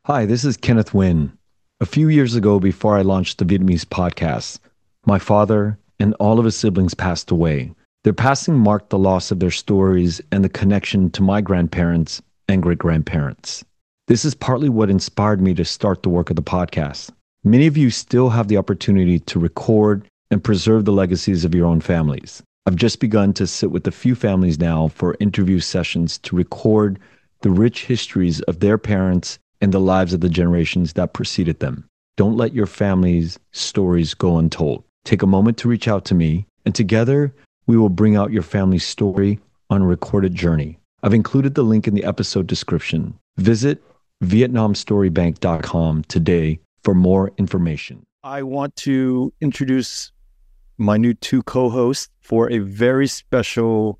Hi, this is Kenneth Nguyen. A few years ago, before I launched the Vietnamese podcast, my father and all of his siblings passed away. Their passing marked the loss of their stories and the connection to my grandparents and great grandparents. This is partly what inspired me to start the work of the podcast. Many of you still have the opportunity to record and preserve the legacies of your own families. I've just begun to sit with a few families now for interview sessions to record the rich histories of their parents and the lives of the generations that preceded them. Don't let your family's stories go untold. Take a moment to reach out to me, and together we will bring out your family's story on a recorded journey. I've included the link in the episode description. Visit VietnamStoryBank.com today for more information. I want to introduce my new two co-hosts for a very special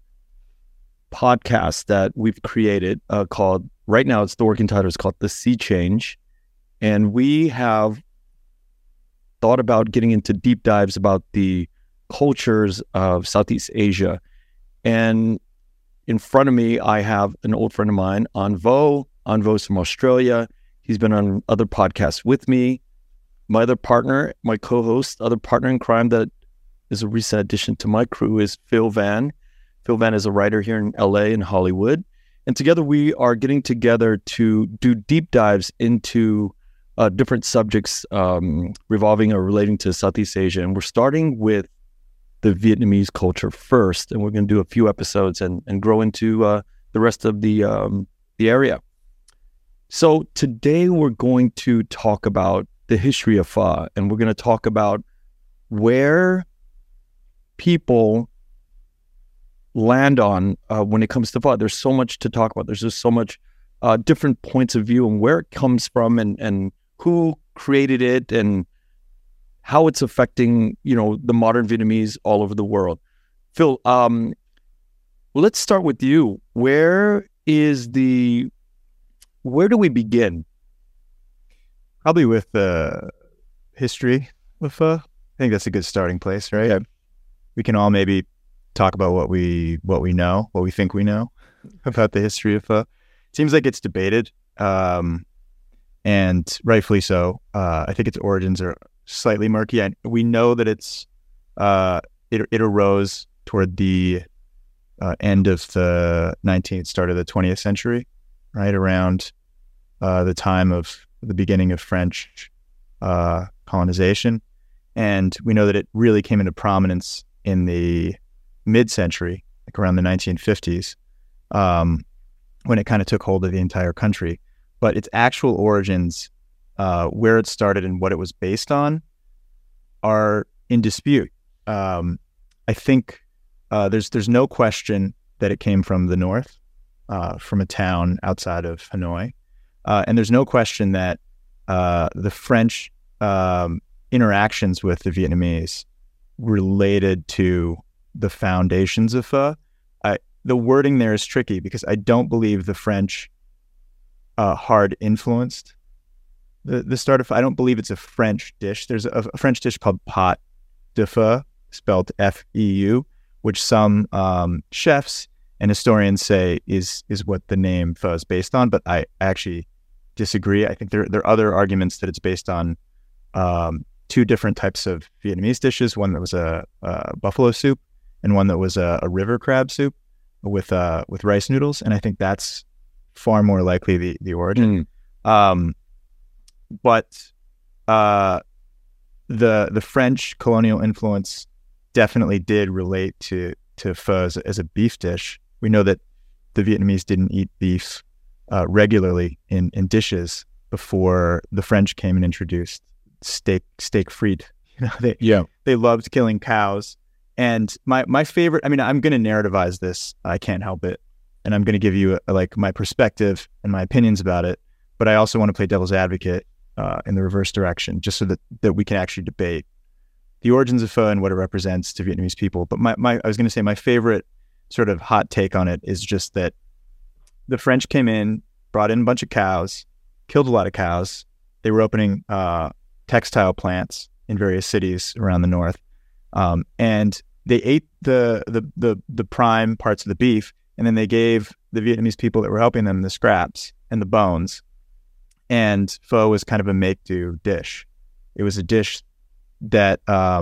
podcast that we've created called, right now it's the working title is called The Sea Change. And we have thought about getting into deep dives about the cultures of Southeast Asia. And in front of me, I have an old friend of mine, An Vo. An Vo's from Australia. He's been on other podcasts with me. My other partner, my co-host, other partner in crime that is a recent addition to my crew is Phil Van. Phil Van is a writer here in LA and Hollywood. And together we are getting together to do deep dives into different subjects revolving or relating to Southeast Asia. And we're starting with the Vietnamese culture first. And we're going to do a few episodes and grow into the rest of the area. So today we're going to talk about the history of pho. And we're going to talk about where people land on when it comes to pho. There's so much to talk about. There's just so much different points of view and where it comes from and who created it and how it's affecting, the modern Vietnamese all over the world. Phil, well, let's start with you. Where do we begin? Probably with the history of pho. I think that's a good starting place, right? Yeah. We can all maybe talk about what we know, what we think we know about the history of pho. It seems like it's debated, and rightfully so. I think its origins are slightly murky. We know that it arose toward the end of the 19th, start of the 20th century, right around the time of the beginning of French colonization. And we know that it really came into prominence in the mid-century, like around the 1950s, when it kind of took hold of the entire country. But its actual origins, where it started and what it was based on, are in dispute. I think there's no question that it came from the north, from a town outside of Hanoi. And there's no question that the French interactions with the Vietnamese related to the foundations of pho. The wording there is tricky because I don't believe the French hard influenced the start of pho. I don't believe it's a French dish. There's a French dish called pot de pho, spelled F-E-U, which some chefs and historians say is what the name pho is based on, but I actually disagree. I think there are other arguments that it's based on two different types of Vietnamese dishes, one that was a buffalo soup and one that was a river crab soup with rice noodles. And I think that's far more likely the origin. But the French colonial influence definitely did relate to pho as a beef dish. We know that the Vietnamese didn't eat beef regularly in dishes before the French came and introduced steak frites. They loved killing cows. And my favorite, I'm going to narrativize this. I can't help it. And I'm going to give you my perspective and my opinions about it. But I also want to play devil's advocate in the reverse direction, just so that we can actually debate the origins of pho and what it represents to Vietnamese people. But I was going to say my favorite sort of hot take on it is just that the French came in, brought in a bunch of cows, killed a lot of cows. They were opening textile plants in various cities around the north, and they ate the prime parts of the beef, and then they gave the Vietnamese people that were helping them the scraps and the bones. And pho was kind of a make-do dish. It was a dish that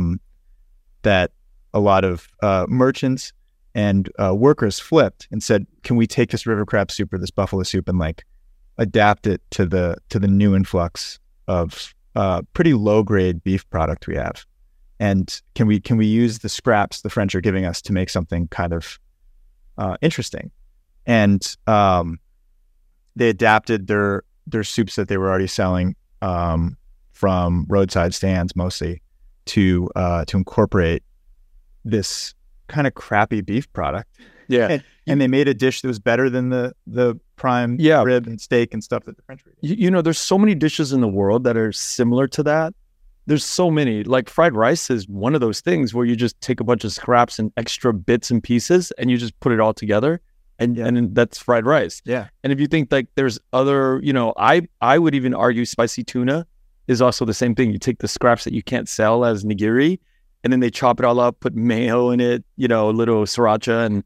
that a lot of merchants and workers flipped and said, "Can we take this river crab soup or this buffalo soup and like adapt it to the new influx of pretty low-grade beef product we have? And can we use the scraps the French are giving us to make something kind of interesting?" And they adapted their soups that they were already selling from roadside stands mostly to incorporate this kind of crappy beef product. Yeah. And they made a dish that was better than the prime rib and steak and stuff that the French were eating. You know, there's so many dishes in the world that are similar to that. There's so many. Like fried rice is one of those things where you just take a bunch of scraps and extra bits and pieces and you just put it all together. And that's fried rice. Yeah. And if you think like there's other, you know, I would even argue spicy tuna is also the same thing. You take the scraps that you can't sell as nigiri, and then they chop it all up, put mayo in it, you know, a little sriracha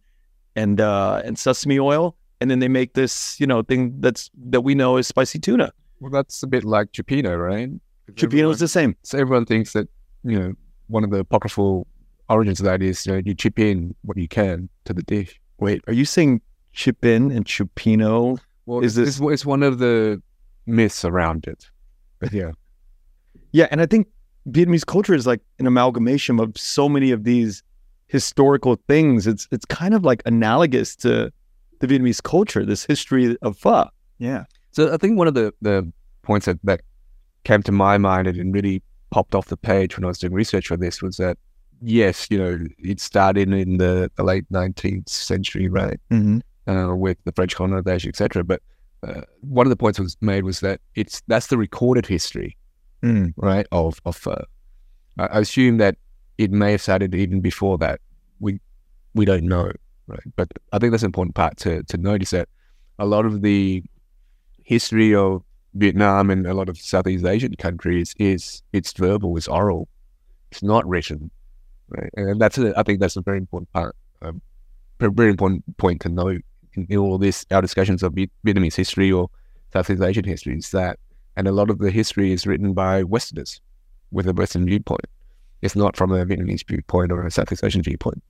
and sesame oil, and then they make this, you know, thing that we know as spicy tuna. Well, that's a bit like cioppino, right? Cioppino is the same. So everyone thinks that, you know, one of the apocryphal origins of that is, you know, you chip in what you can to the dish. Wait, are you saying chip in and cioppino? Well, it's one of the myths around it. But yeah. Yeah, and I think Vietnamese culture is like an amalgamation of so many of these historical things. It's kind of like analogous to the Vietnamese culture, this history of pho. Yeah. So I think one of the points that came to my mind and really popped off the page when I was doing research for this was that, yes, you know, it started in the late 19th century, right? Mm-hmm. With the French colonization, etc. But one of the points was made was that that's the recorded history, right, of pho. I assume that it may have started even before that. We don't know, right? But I think that's an important part to notice that a lot of the history of Vietnam and a lot of Southeast Asian countries it's verbal, it's oral, it's not written, right? And I think that's a very important part, a very important point to note in all of this, our discussions of Vietnamese history or Southeast Asian history is that, and a lot of the history is written by Westerners with a Western viewpoint. It's not from a Vietnamese viewpoint or a Southeast Asian viewpoint.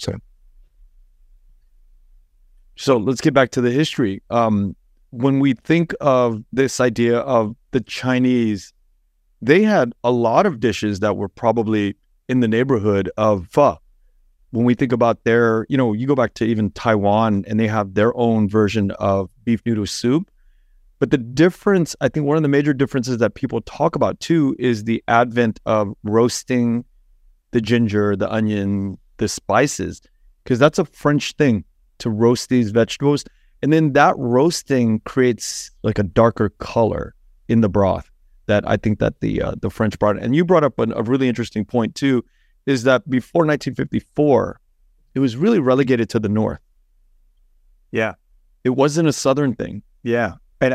So let's get back to the history. When we think of this idea of the Chinese, they had a lot of dishes that were probably in the neighborhood of pho. When we think about their, you know, you go back to even Taiwan and they have their own version of beef noodle soup. But the difference, I think one of the major differences that people talk about too is the advent of roasting the ginger, the onion, the spices, because that's a French thing to roast these vegetables. And then that roasting creates like a darker color in the broth that I think that the French brought. And you brought up a really interesting point too, is that before 1954, it was really relegated to the North. Yeah. It wasn't a Southern thing. Yeah. And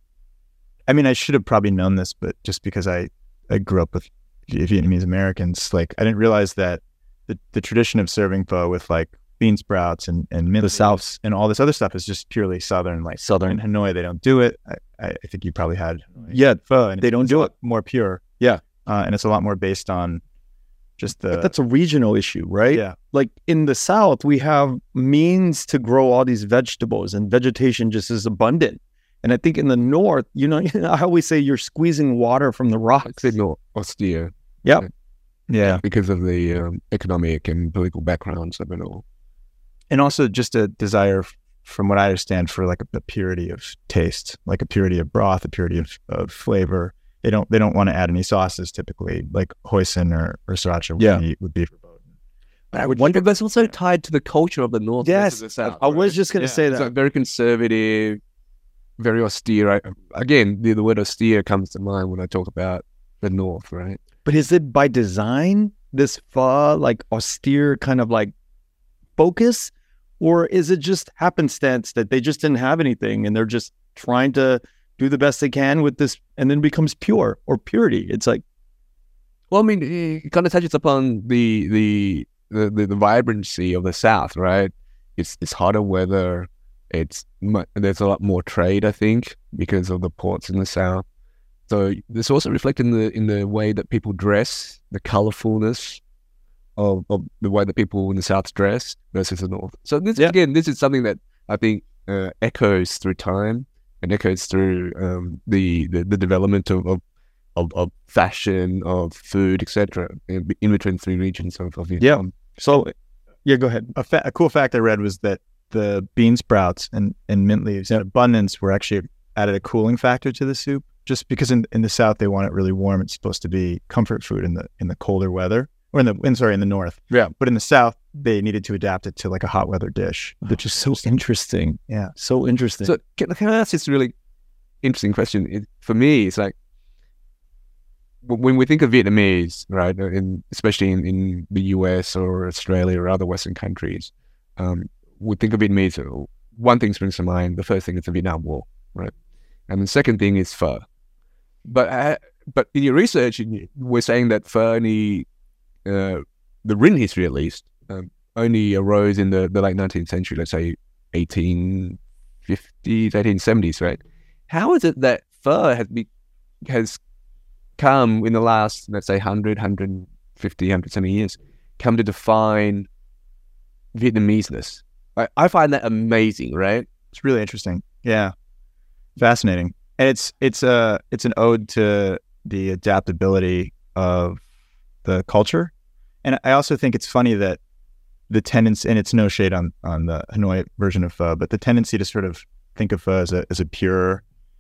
I should have probably known this, but just because I grew up with Vietnamese Americans, like I didn't realize that the tradition of serving pho with like bean sprouts and mint the South and all this other stuff is just purely Southern. Like Southern. In Hanoi, they don't do it. I think you probably had pho, and they don't do it. More pure. Yeah. And it's a lot more based on just but that's a regional issue, right? Yeah. Like in the South, we have means to grow all these vegetables and vegetation just is abundant. And I think in the North, you know, I always say you're squeezing water from the rocks. It's more austere. Yeah. Yeah. Because of the economic and political backgrounds of it all. And also just a desire, from what I understand, for like a purity of taste, like a purity of broth, a purity of flavor. They don't want to add any sauces typically, like hoisin or sriracha would be verboten. But I would wonder if that's also tied to the culture of the North. Yes, the South, I was just going to say that. So very conservative, very austere. Again, the word austere comes to mind when I talk about the North, right? But is it by design, this pho, like austere kind of like focus? Or is it just happenstance that they just didn't have anything and they're just trying to do the best they can with this and then becomes pure or purity? It's like, well, I mean, it kind of touches upon the vibrancy of the South, right? It's hotter weather. There's a lot more trade, I think, because of the ports in the South. So this also reflected in the way that people dress, the colorfulness of the way that people in the South dress versus the North. So this is something that I think echoes through time and echoes through the development of fashion, of food, etc. In between three regions of Vietnam. So go ahead. A cool fact I read was that the bean sprouts and mint leaves in abundance were actually added a cooling factor to the soup, just because in the South they want it really warm. It's supposed to be comfort food in the colder weather, or in the North. Yeah. But in the South they needed to adapt it to like a hot weather dish, which is so interesting. Yeah, so interesting. So can I ask this really interesting question? For me, it's like when we think of Vietnamese, right, especially in the US or Australia or other Western countries, we think of Vietnamese. One thing springs to mind. The first thing is the Vietnam War, right? And the second thing is pho. But in your research, we're saying that pho only, the written history at least, only arose in the late 19th century, let's say 1850s, 1870s, right? How is it that pho has come in the last, let's say, 100, 150, 170 years, come to define Vietnameseness? I find that amazing, right? It's really interesting. Yeah. Fascinating. And it's an ode to the adaptability of the culture. And I also think it's funny that the tendency, and it's no shade on the Hanoi version of pho, but the tendency to sort of think of pho as a pure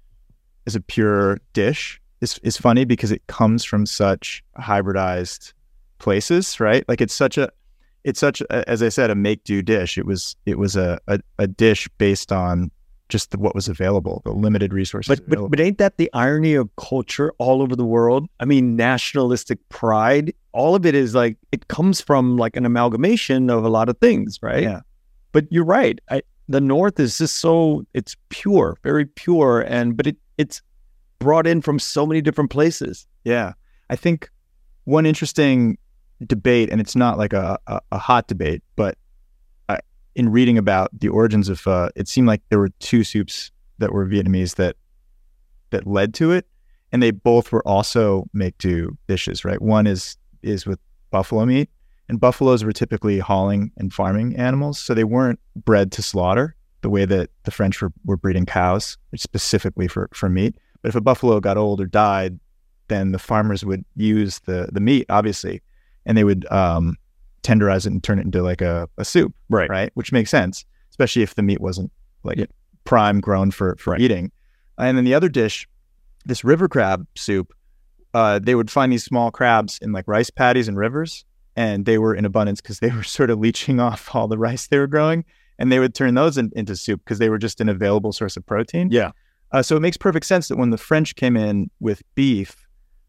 dish is funny, because it comes from such hybridized places, right? Like it's such a, as I said, a make-do dish. It was a dish based on just what was available, the limited resources. But ain't that the irony of culture all over the world? I mean, nationalistic pride, all of it is like, it comes from like an amalgamation of a lot of things, right? Yeah. But you're right. The North is just so, it's pure, very pure, but it's brought in from so many different places. Yeah. I think one interesting debate, and it's not like a hot debate, but in reading about the origins of pho, it seemed like there were two soups that were Vietnamese that led to it, and they both were also make-do dishes, right? One is with buffalo meat, and buffaloes were typically hauling and farming animals, so they weren't bred to slaughter the way that the French were breeding cows, specifically for meat. But if a buffalo got old or died, then the farmers would use the meat, obviously, and they would tenderize it and turn it into like a soup, right? Which makes sense, especially if the meat wasn't like prime grown for eating. And then the other dish, this river crab soup, they would find these small crabs in like rice paddies and rivers, and they were in abundance because they were sort of leaching off all the rice they were growing, and they would turn those into soup because they were just an available source of protein. Yeah. So it makes perfect sense that when the French came in with beef,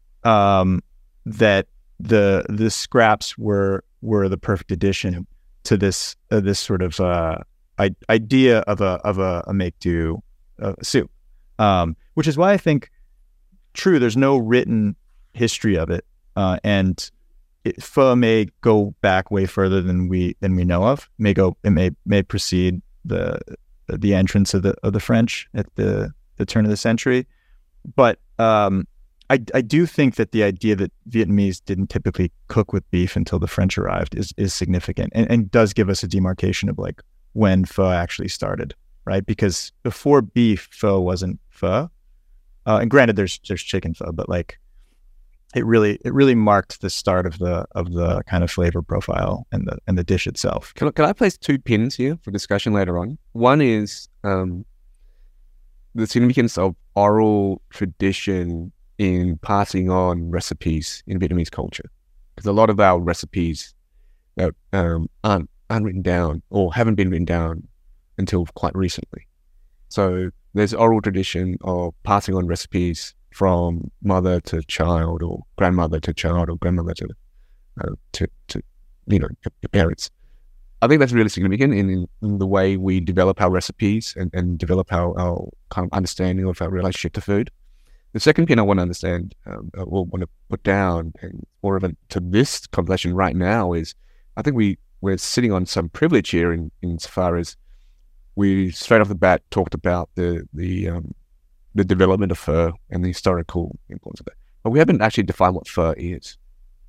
that the scraps were the perfect addition to this sort of idea of a make-do soup, which is why I think, true, there's no written history of it, and pho may go back way further than we know of. It may precede the entrance of the French at the turn of the century, but I do think that the idea that Vietnamese didn't typically cook with beef until the French arrived is significant, and does give us a demarcation of like when pho actually started, right? Because before beef, pho wasn't pho, and granted, there's chicken pho, but like it really marked the start of the kind of flavor profile and the dish itself. Can I place two pins here for discussion later on? One is the significance of oral tradition in passing on recipes in Vietnamese culture, because a lot of our recipes that aren't written down or haven't been written down until quite recently. So there's oral tradition of passing on recipes from mother to child, or grandmother to child, or grandmother to your parents. I think that's really significant in the way we develop our recipes and develop our kind of understanding of our relationship to food. The second pin I want to understand, or want to put down, and more relevant to this conversation right now, is I think we're sitting on some privilege here in so far as we straight off the bat talked about the the development of pho and the historical importance of it. But we haven't actually defined what pho is.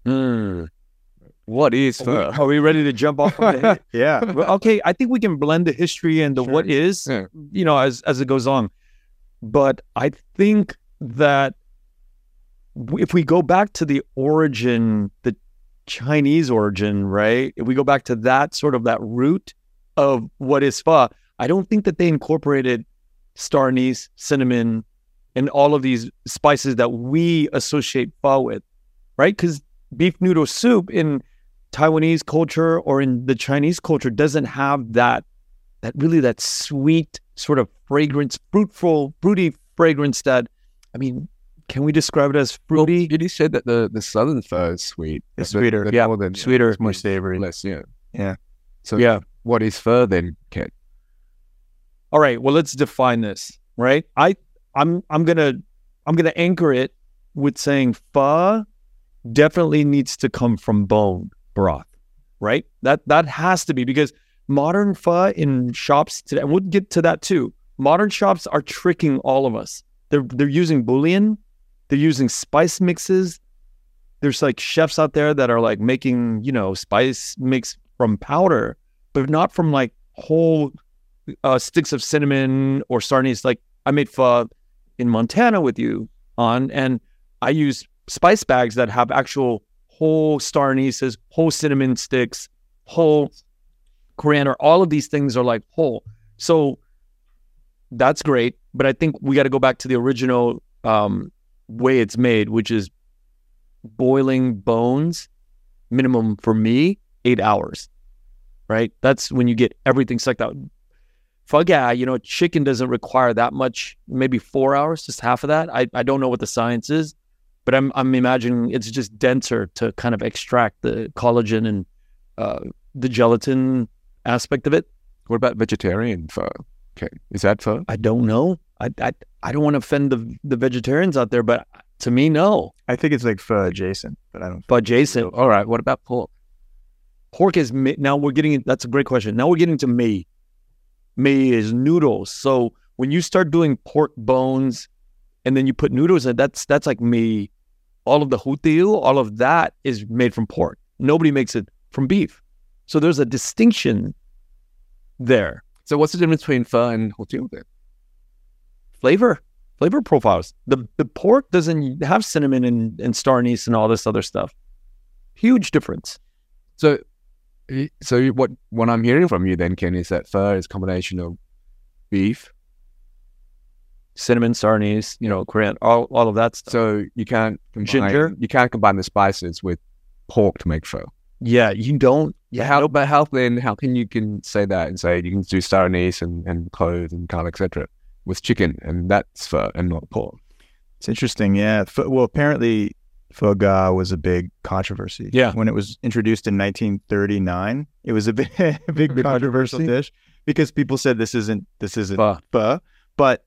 What is pho? Are we ready to jump off of the Yeah. Well, okay, I think we can blend the history and the what is, as it goes on. But I think that if we go back to the origin, the Chinese origin, right? If we go back to that sort of that root of what is pho, I don't think that they incorporated star anise, cinnamon, and all of these spices that we associate pho with, right? Because beef noodle soup in Taiwanese culture or in the Chinese culture doesn't have that sweet sort of fragrance, fruity fragrance that, I mean, can we describe it as fruity? Well, you said that the southern pho is sweet. It's sweeter. Sweeter. It's more savory. Less, Yeah. So what is pho then, Ken? All right, well, let's define this, right? I'm gonna anchor it with saying pho definitely needs to come from bone broth, right? That has to be, because modern pho in shops today, and we'll get to that too. Modern shops are tricking all of us. They're using bouillon, they're using spice mixes. There's like chefs out there that are like making, spice mix from powder, but not from like whole sticks of cinnamon or star anise. Like I made pho in Montana with you and I use spice bags that have actual whole star anises, whole cinnamon sticks, whole coriander. All of these things are like whole. So that's great, but I think we got to go back to the original way it's made, which is boiling bones, minimum for me, 8 hours, right? That's when you get everything sucked out. Pho, chicken doesn't require that much, maybe 4 hours, just half of that. I don't know what the science is, but I'm imagining it's just denser to kind of extract the collagen and the gelatin aspect of it. What about vegetarian pho? Okay, is that pho? I don't know. I don't want to offend the vegetarians out there, but to me, no. I think it's like pho adjacent, but I don't. Pho adjacent. All right. What about pork? Pork is now we're getting. That's a great question. Now we're getting to mei. Mei is noodles. So when you start doing pork bones, and then you put noodles in, that's like mei. All of the hutiu, all of that is made from pork. Nobody makes it from beef. So there's a distinction there. So what's the difference between pho and hutiu then? Flavor profiles. The pork doesn't have cinnamon and star anise and all this other stuff. Huge difference. So what I'm hearing from you then, Ken, is that pho is a combination of beef, cinnamon, star anise, coriander, all of that stuff. So you can't combine ginger. You can't combine the spices with pork to make pho. Yeah, you don't. Yeah, how can you say that and say you can do star anise and cloves and garlic, etc. with chicken, and that's pho and not pork? It's interesting, yeah. Well, apparently pho ga was a big controversy. Yeah. When it was introduced in 1939, it was a big controversial dish because people said this isn't pho. But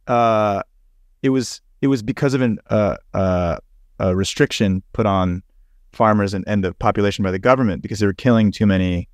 it was because of a restriction put on farmers and the population by the government because they were killing too many,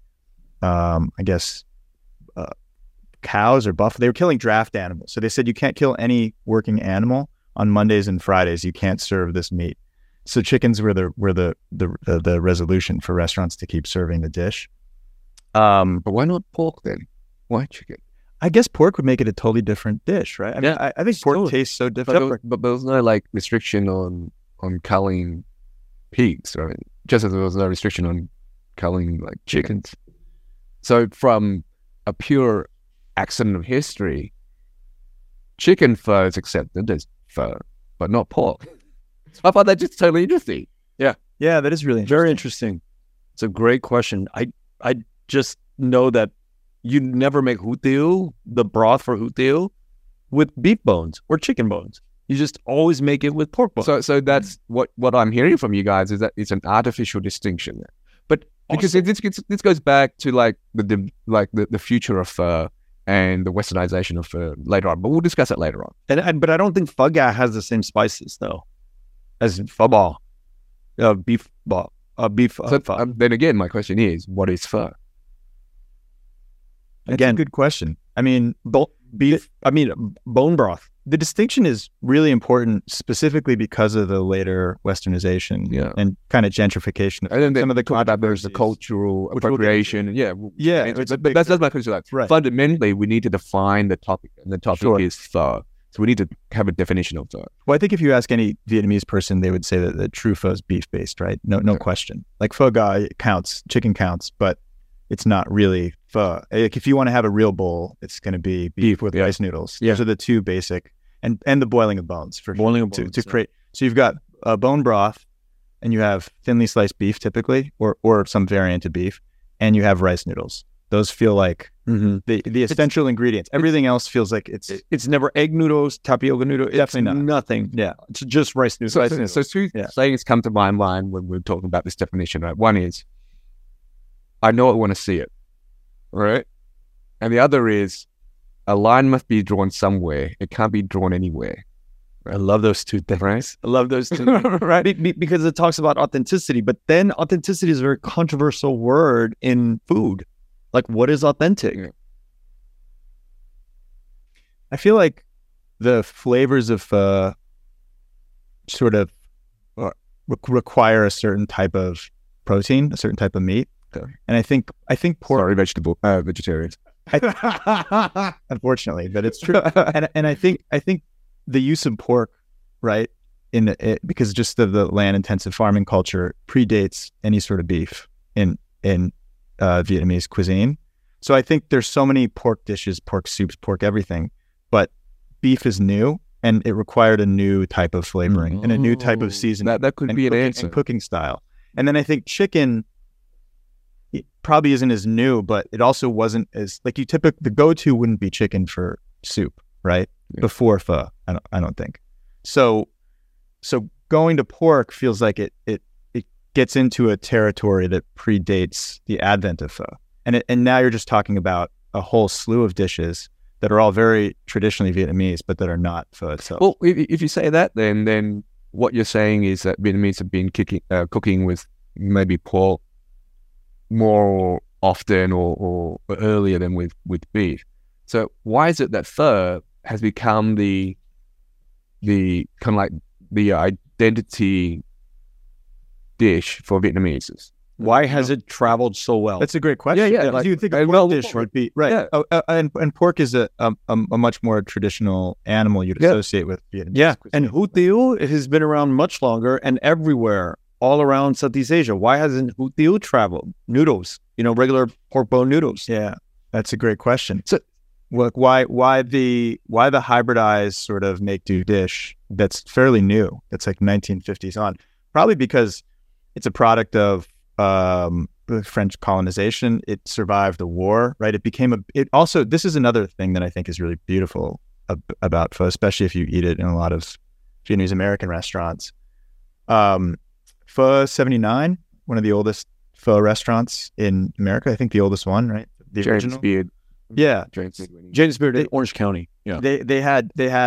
cows or buffalo. They were killing draft animals. So they said you can't kill any working animal on Mondays and Fridays. You can't serve this meat. So chickens were the resolution for restaurants to keep serving the dish. But why not pork then? Why chicken? I guess pork would make it a totally different dish, right? I mean, I think pork tastes so different. But there was no restriction on culling pigs, right? Just as there was no restriction on culling chickens. So from a pure accident of history, chicken pho is accepted as pho, but not pork. I thought that just totally interesting. Yeah, that is really interesting. Very interesting. It's a great question. I just know that you never make hutiu, the broth for hutiu, with beef bones or chicken bones. You just always make it with pork bones. So that's what I'm hearing from you guys is that it's an artificial distinction there. But because this goes back to the future of pho and the westernization of pho later on. But we'll discuss it later on. But I don't think pho ga has the same spices though as pho ba, beef ba, beef. So then again, my question is, what is pho? Again, good question. I mean, bone broth. the distinction is really important, specifically because of the later Westernization and kind of gentrification. And then some of the there's the cultural appropriation. But that's my question. Like, right. Fundamentally, we need to define the topic, and the topic is pho. So we need to have a definition of pho. Well, I think if you ask any Vietnamese person, they would say that the true pho is beef-based, right? No question. Like pho gai counts, chicken counts, but it's not really pho. Like if you want to have a real bowl, it's going to be beef with rice noodles. Those are the two basic, and the boiling of bones for boiling of bones to create. So you've got a bone broth, and you have thinly sliced beef typically, or some variant of beef, and you have rice noodles. Those feel like the essential ingredients. Everything else feels like it's never egg noodles, tapioca noodles. Definitely not. Nothing. Yeah, it's just rice noodles. So two things come to my mind when we're talking about this definition. Right, one is I know I want to see it, right, and the other is a line must be drawn somewhere. It can't be drawn anywhere. Right? I love those two things. Right, I love those two. Right, because it talks about authenticity, but then authenticity is a very controversial word in food. Like, what is authentic? Yeah. I feel like the flavors of sort of require a certain type of protein, a certain type of meat. Okay. And I think pork. Sorry, vegetarians. Unfortunately, but it's true. and I think the use of pork, right, because just of the land intensive farming culture predates any sort of beef in Vietnamese cuisine. So I think there's so many pork dishes, pork soups, pork everything, but beef is new, and it required a new type of flavoring and a new type of seasoning. That could be an answer. And cooking style. And then I think chicken probably isn't as new, but it also wasn't as, like, the go-to wouldn't be chicken for soup, right? Yeah. Before pho, I don't think. So going to pork feels like it gets into a territory that predates the advent of pho. And now you're just talking about a whole slew of dishes that are all very traditionally Vietnamese, but that are not pho itself. Well, if you say that, then what you're saying is that Vietnamese have been cooking with maybe pork more often or earlier than with beef. So why is it that pho has become the kind of like the identity dish for Vietnamese? Why has it traveled so well? That's a great question. Yeah. Like, you think a pork dish would be right? Yeah. And pork is a much more traditional animal you'd associate with Vietnamese cuisine. And hủ tiếu has been around much longer and everywhere, all around Southeast Asia. Why hasn't hủ tiếu traveled? Noodles, regular pork bone noodles. Yeah, that's a great question. So, look, why the hybridized sort of make-do dish that's fairly new? That's like 1950s on. Probably because it's a product of French colonization. It survived the war, right? This is another thing that I think is really beautiful about pho, especially if you eat it in a lot of Vietnamese American restaurants. Pho 79, one of the oldest pho restaurants in America. I think the oldest one, right? The original. Beard. Yeah. James Beard in Orange County. Yeah. They had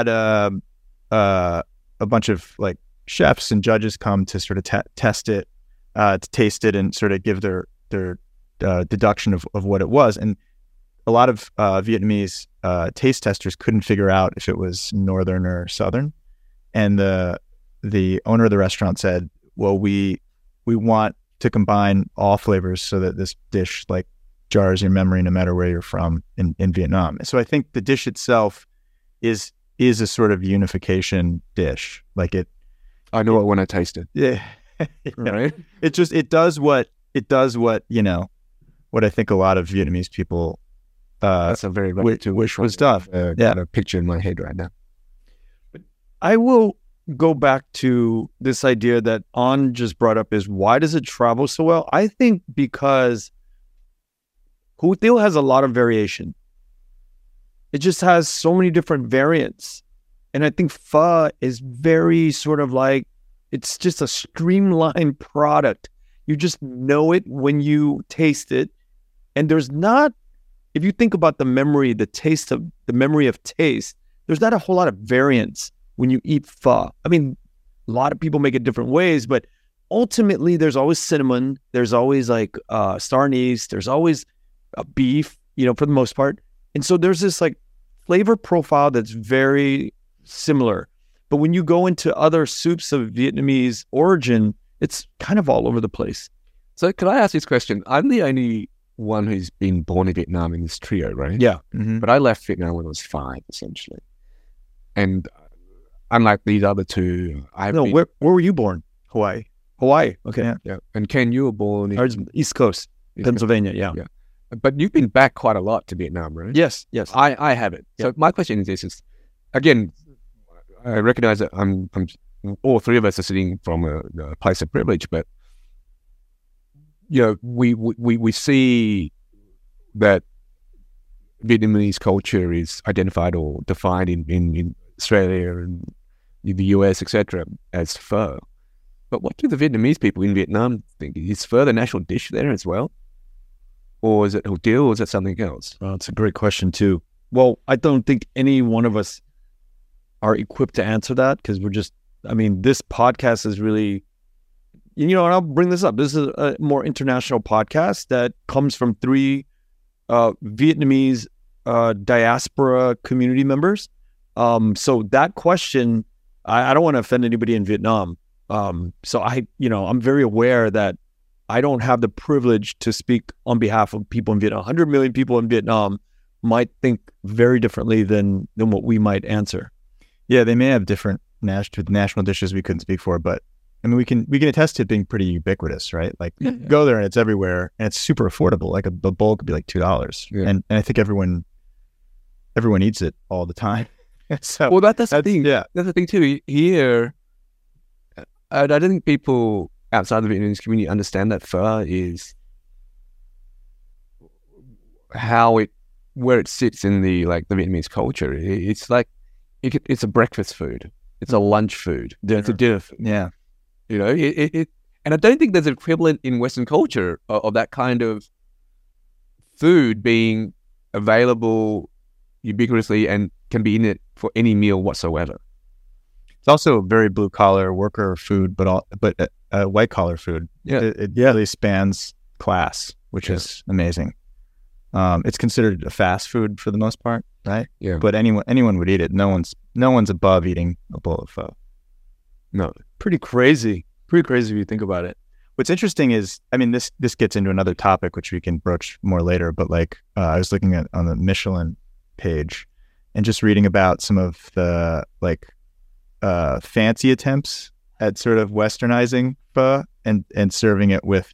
a bunch of like chefs and judges come to sort of test it, to taste it and sort of give their deduction of what it was. And a lot of Vietnamese taste testers couldn't figure out if it was northern or southern. And the owner of the restaurant said, well, we want to combine all flavors so that this dish like jars your memory no matter where you're from in Vietnam. So I think the dish itself is a sort of unification dish. Like I know it when I taste it. Yeah. Right. It does what what I think a lot of Vietnamese people that's a very wish was done. Got a picture in my head right now. But I will go back to this idea that An just brought up, is why does it travel so well? I think because hủ tiếu has a lot of variation. It just has so many different variants. And I think pho is very sort of like, it's just a streamlined product. You just know it when you taste it. And there's not, if you think about the memory of taste, there's not a whole lot of variance when you eat pho. I mean, a lot of people make it different ways, but ultimately there's always cinnamon. There's always like star anise. There's always a beef, for the most part. And so there's this like flavor profile that's very similar. But when you go into other soups of Vietnamese origin, it's kind of all over the place. So can I ask this question? I'm the only one who's been born in Vietnam in this trio, right? Yeah. Mm-hmm. But I left Vietnam when I was 5, essentially. And unlike these other two, where were you born? Hawaii. Okay. Yeah. And Ken, you were born in East Coast, Pennsylvania. Yeah. But you've been back quite a lot to Vietnam, right? Yes. I haven't. So my question is this: again, I recognize that I'm all three of us are sitting from a place of privilege, but we see that Vietnamese culture is identified or defined in Australia and the US, etc., as pho. But what do the Vietnamese people in Vietnam think? Is pho the national dish there as well? Or is it hủ tiếu, or is it something else? Well, it's a great question too. Well, I don't think any one of us are equipped to answer that because this podcast is really, and I'll bring this up. This is a more international podcast that comes from 3 Vietnamese diaspora community members. So that question, I don't want to offend anybody in Vietnam. So I'm very aware that I don't have the privilege to speak on behalf of people in Vietnam. 100 million people in Vietnam might think very differently than what we might answer. Yeah, they may have different national dishes we couldn't speak for, but I mean, we can attest to it being pretty ubiquitous, right? Like, go there and it's everywhere, and it's super affordable. Like a bowl could be like $2, and I think everyone eats it all the time. So that's the thing. Yeah, that's the thing too. Here, I don't think people outside the Vietnamese community understand that pho is where it sits in the Vietnamese culture. It's like it's a breakfast food. It's a lunch food. It's a dinner food. Yeah. And I don't think there's an equivalent in Western culture of that kind of food being available ubiquitously and can be in it for any meal whatsoever. It's also very blue collar worker food, but white collar food. Yeah, it really spans class, which is amazing. It's considered a fast food for the most part, right? Yeah. But anyone would eat it. No one's above eating a bowl of pho. No, pretty crazy. Pretty crazy if you think about it. What's interesting is, this gets into another topic which we can broach more later. But I was looking at on the Michelin page and just reading about some of the fancy attempts at sort of westernizing pho and serving it with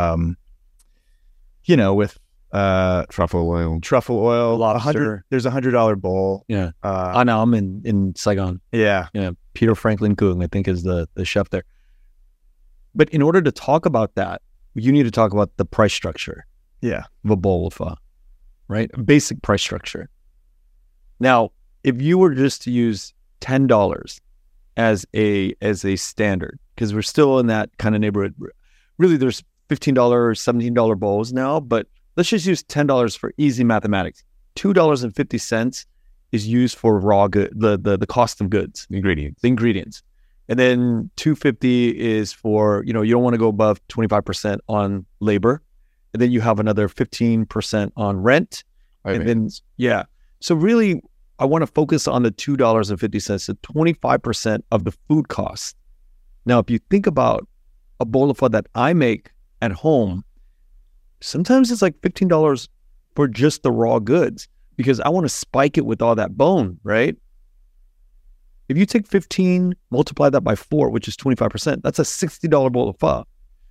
truffle oil, lobster. There's $100 bowl. Yeah. Anam in Saigon. Yeah. Peter Franklin Kung, I think, is the chef there. But in order to talk about that, you need to talk about the price structure. Yeah. Of a bowl of pho, right? A basic price structure. Now, if you were just to use $10 as a standard, because we're still in that kind of neighborhood. Really, there's $15, $17 bowls now, but let's just use $10 for easy mathematics. $2.50 is used for raw good, the cost of goods, the ingredients, and then $2.50 is for you don't want to go above 25% on labor, and then you have another 15% on rent, and then So really, I want to focus on the $2.50, so 25% of the food cost. Now, if you think about a bowl of pho that I make at home, sometimes it's like $15 for just the raw goods because I want to spike it with all that bone, right? If you take 15, multiply that by 4, which is 25%, that's a $60 bowl of pho.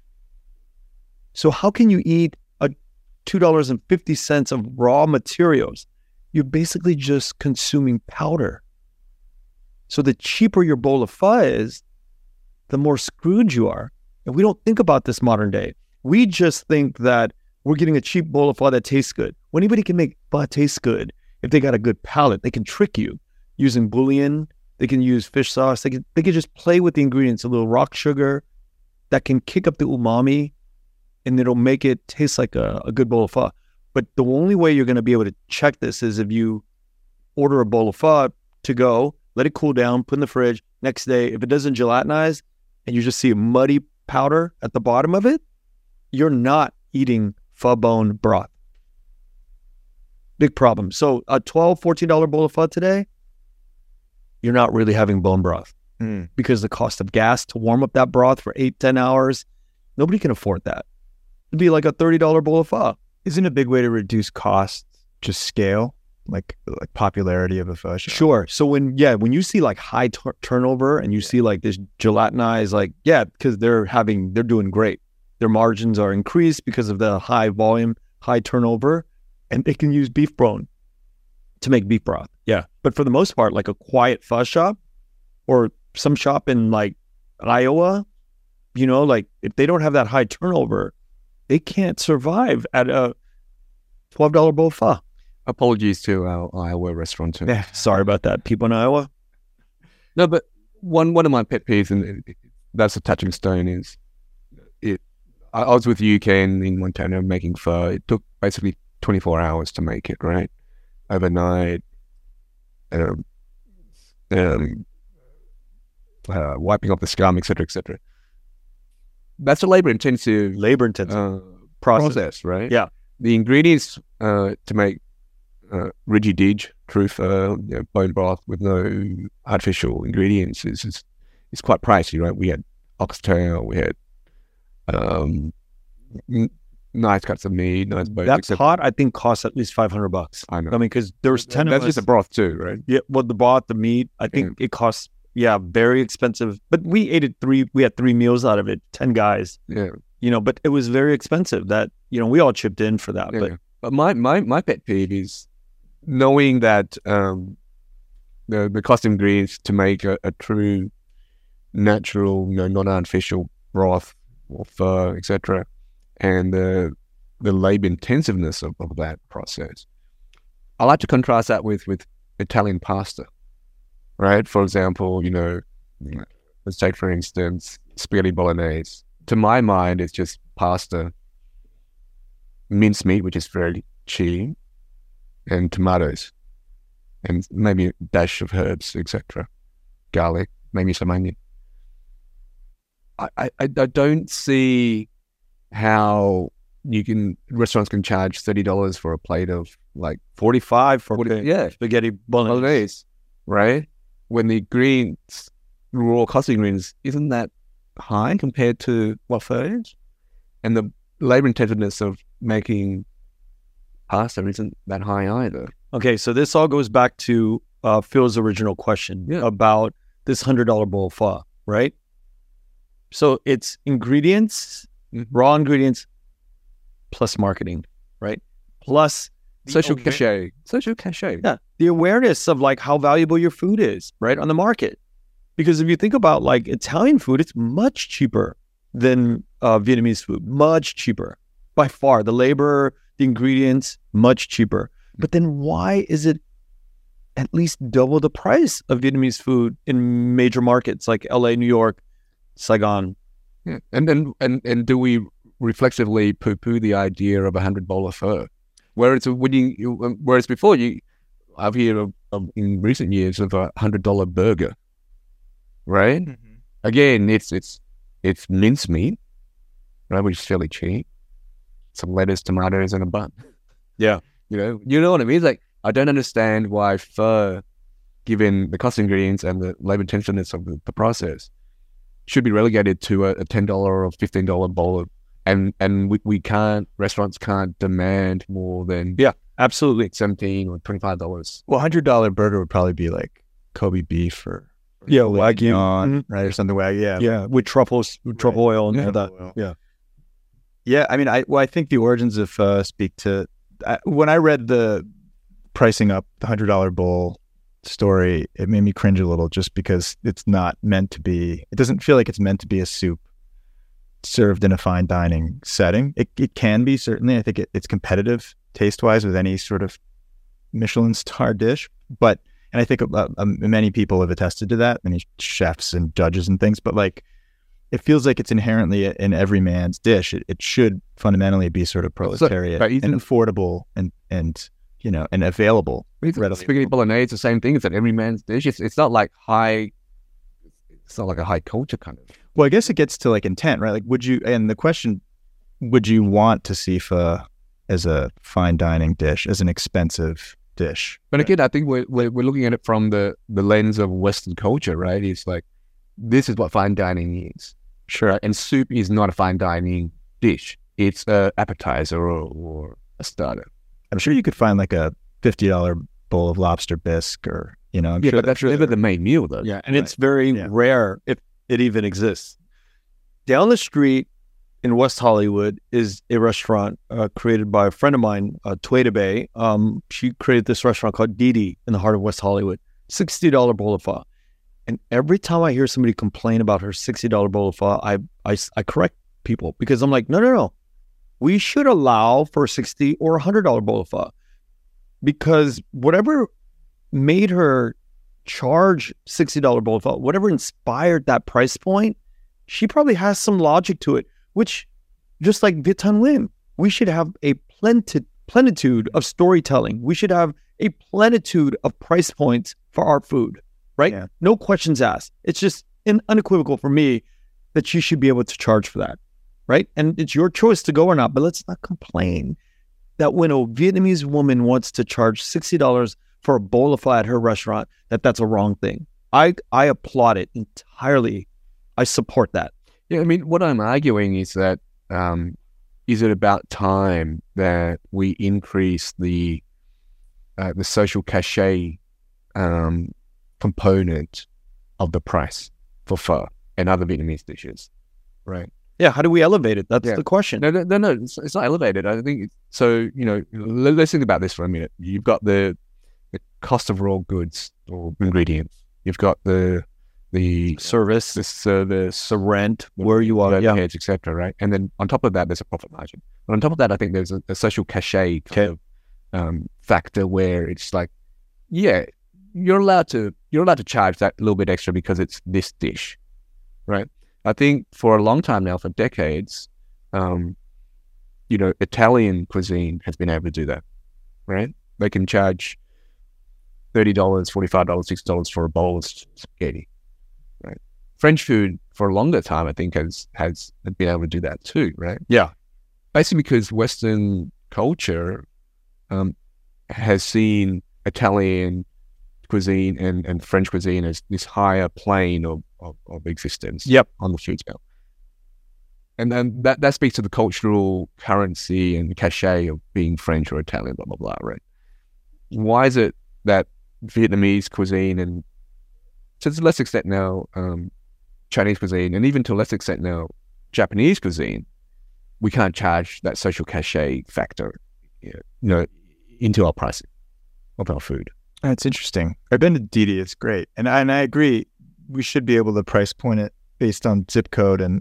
So how can you eat a $2.50 of raw materials? You're basically just consuming powder. So the cheaper your bowl of pho is, the more screwed you are. And we don't think about this modern day. We just think that we're getting a cheap bowl of pho that tastes good. Well, anybody can make pho taste good if they got a good palate. They can trick you using bouillon. They can use fish sauce. They can just play with the ingredients, a little rock sugar that can kick up the umami, and it'll make it taste like a good bowl of pho. But the only way you're going to be able to check this is if you order a bowl of pho to go, let it cool down, put in the fridge. Next day, if it doesn't gelatinize and you just see a muddy powder at the bottom of it, you're not eating pho bone broth. Big problem. So a $12, $14 bowl of pho today, you're not really having bone broth because the cost of gas to warm up that broth for 8-10 hours, nobody can afford that. It'd be like a $30 bowl of pho. Isn't a big way to reduce costs just scale, like popularity of a pho shop? Sure. So when you see like high turnover and you see like this gelatinized, like, because they're doing great. Their margins are increased because of the high volume, high turnover, and they can use beef bone to make beef broth. Yeah. But for the most part, like a quiet pho shop or some shop in like Iowa, like if they don't have that high turnover, they can't survive at a $12 bowl of pho. Apologies to our Iowa restaurateur. Yeah, sorry about that, people in Iowa. No, but one of my pet peeves, and that's a touching stone, is I was with UK in Montana making pho. It took basically 24 hours to make it, right? Overnight, wiping off the scum, etc., etc. That's a labor-intensive process, right? Yeah. The ingredients to make rigid true pho, bone broth with no artificial ingredients is quite pricey, right? We had oxtail, we had nice cuts of meat, nice bones. That pot, I think, costs at least $500. I know. I mean, because there's 10 of us. That's just the broth too, right? Yeah, well, the broth, the meat, I think it costs, very expensive. But we ate it we had 3 meals out of it, 10 guys. Yeah. But it was very expensive that, we all chipped in for that. Yeah. But my pet peeve is knowing that the cost of ingredients to make a true, natural, non-artificial broth or pho, etc., and the labor intensiveness of that process. I like to contrast that with Italian pasta, right? For example, let's take, for instance, spaghetti bolognese. To my mind, it's just pasta, mincemeat, which is very cheap, and tomatoes, and maybe a dash of herbs, etc., garlic, maybe some onion. I don't see how restaurants can charge $30 for a plate of like $45 for spaghetti bolognese, right? When the ingredients, raw cost of ingredients, isn't that high compared to what pho is, and the labor intensiveness of making pasta isn't that high either. Okay, so this all goes back to Phil's original question about this $100 bowl of pho, right? So it's ingredients, raw ingredients, plus marketing, right? Plus social cachet. Yeah, the awareness of like how valuable your food is, right, on the market. Because if you think about like Italian food, it's much cheaper than Vietnamese food, much cheaper by far. The labor, the ingredients, much cheaper. But then why is it at least double the price of Vietnamese food in major markets like LA, New York, Saigon? Yeah, and do we reflexively poo-poo the idea of $100 bowl of pho? Whereas before I've heard of in recent years of a $100 burger, right? Mm-hmm. Again, it's mincemeat, right, which is fairly cheap. Some lettuce, tomatoes, and a bun. Yeah, you know what I mean. It's like I don't understand why pho, given the cost of ingredients and the labor intensiveness of the process, should be relegated to a $10 or $15 bowl of, and restaurants can't demand more than absolutely $17 or $25. Well, $100 burger would probably be like Kobe beef or Wagyu, right, or something Wagyu, with truffle oil and all that. Yeah. I mean, I think the origins of pho speak to when I read the pricing up the $100 bowl story, it made me cringe a little, just because it's not meant to be. It doesn't feel like it's meant to be a soup served in a fine dining setting. It can be, certainly. I think it's competitive taste wise with any sort of Michelin star dish, and I think many people have attested to that, many chefs and judges and things. But like, it feels like it's inherently in every man's dish. It should fundamentally be sort of proletariat and affordable and available. Spaghetti bolognese is the same thing. It's an every man's dish. It's not like high. It's not like a high culture kind of. Well, I guess it gets to like intent, right? Like, would you want to see pho as a fine dining dish, as an expensive dish. But again, I think we're looking at it from the lens of Western culture, right? It's like, this is what fine dining is. Sure. And soup is not a fine dining dish. It's an appetizer or a starter. I'm sure you could find like a $50 bowl of lobster bisque, or, you know, but that's never the main meal, though. Yeah, and it's very rare if it even exists. Down the street in West Hollywood is a restaurant created by a friend of mine, Tueda Bay. She created this restaurant called Didi in the heart of West Hollywood. $60 bowl of pho. And every time I hear somebody complain about her $60 bowl of pho, I correct people, because I'm like, no. We should allow for a $60 or $100 bowl of pho, because whatever made her charge $60 bowl of pho, whatever inspired that price point, she probably has some logic to it, which, just like Viet Thanh Nguyen, we should have a plenitude of storytelling. We should have a plenitude of price points for our food, right? Yeah. No questions asked. It's just unequivocal for me that you should be able to charge for that, right? And it's your choice to go or not, but let's not complain that when a Vietnamese woman wants to charge $60 for a bowl of pho at her restaurant, that's a wrong thing. I applaud it entirely. I support that. Yeah, I mean, what I'm arguing is that is it about time that we increase the social cachet component of the price for pho and other Vietnamese dishes, right? Yeah, how do we elevate it? That's the question. No, it's not elevated. I think so. You know, let's think about this for a minute. You've got the cost of raw goods or ingredients. You've got the service, the rent, where you are, overheads, etc. Right, and then on top of that, there's a profit margin. And on top of that, I think there's a social cachet kind of factor where it's like, yeah, you're allowed to charge that little bit extra because it's this dish, right? I think for a long time now, for decades, Italian cuisine has been able to do that, right? They can charge $30, $45, $60 for a bowl of spaghetti, right? French food for a longer time, I think, has been able to do that too, right? Yeah. Basically because Western culture has seen Italian cuisine and French cuisine as this higher plane of existence on the food scale. And then that speaks to the cultural currency and cachet of being French or Italian, blah, blah, blah, right? Why is it that Vietnamese cuisine and to a less extent now Chinese cuisine, and even to a less extent now Japanese cuisine, we can't charge that social cachet factor into our pricing of our food? That's interesting. I've been to Didi. It's great. And I agree. We should be able to price point it based on zip code and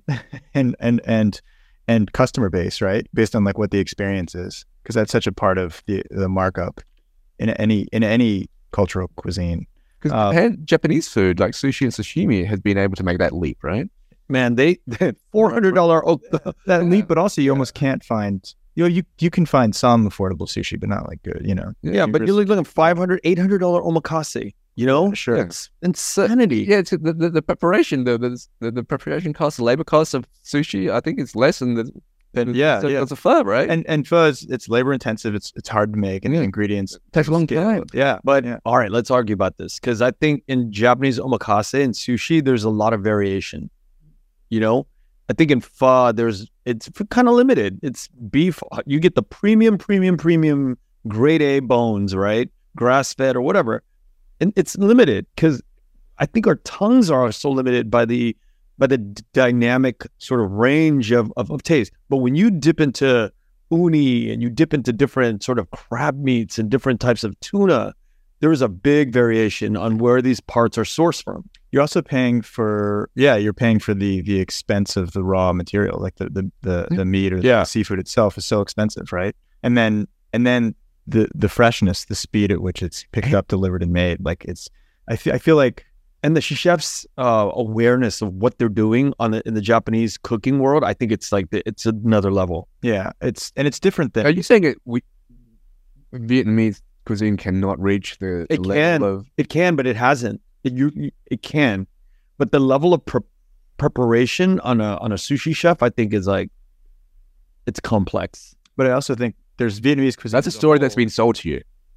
customer base, right? Based on like what the experience is, because that's such a part of the markup in any cultural cuisine. Because Japanese food like sushi and sashimi has been able to make that leap, right? Man, they $400 that leap, but also you almost can't find. You can find some affordable sushi, but not like good, Yeah, but you're looking at $500, $800 omakase. Sure, it's insanity. Yeah, it's the preparation, the preparation cost, the labor cost of sushi. I think it's less than it's a pho, right? And pho it's labor intensive. It's hard to make, and the ingredients takes a long time. Yeah, but all right, let's argue about this, because I think in Japanese omakase and sushi, there's a lot of variation. I think in pho, it's kind of limited. It's beef. You get the premium grade A bones, right? Grass fed or whatever. And it's limited because I think our tongues are so limited by the dynamic sort of range of taste. But when you dip into uni and you dip into different sort of crab meats and different types of tuna, there is a big variation on where these parts are sourced from. You're also paying for the expense of the raw material, like the meat or the seafood itself is so expensive, right? And then the freshness, the speed at which it's picked up, delivered, and made. Like I feel like, and the chef's awareness of what they're doing in the Japanese cooking world, I think it's like it's another level. Yeah, it's different than. Are you saying Vietnamese cuisine cannot reach the level of? It can, but it hasn't. It can, but the level of preparation on a sushi chef, I think, is like, it's complex. But I also think there's Vietnamese cuisine. That's a story that's been sold to you.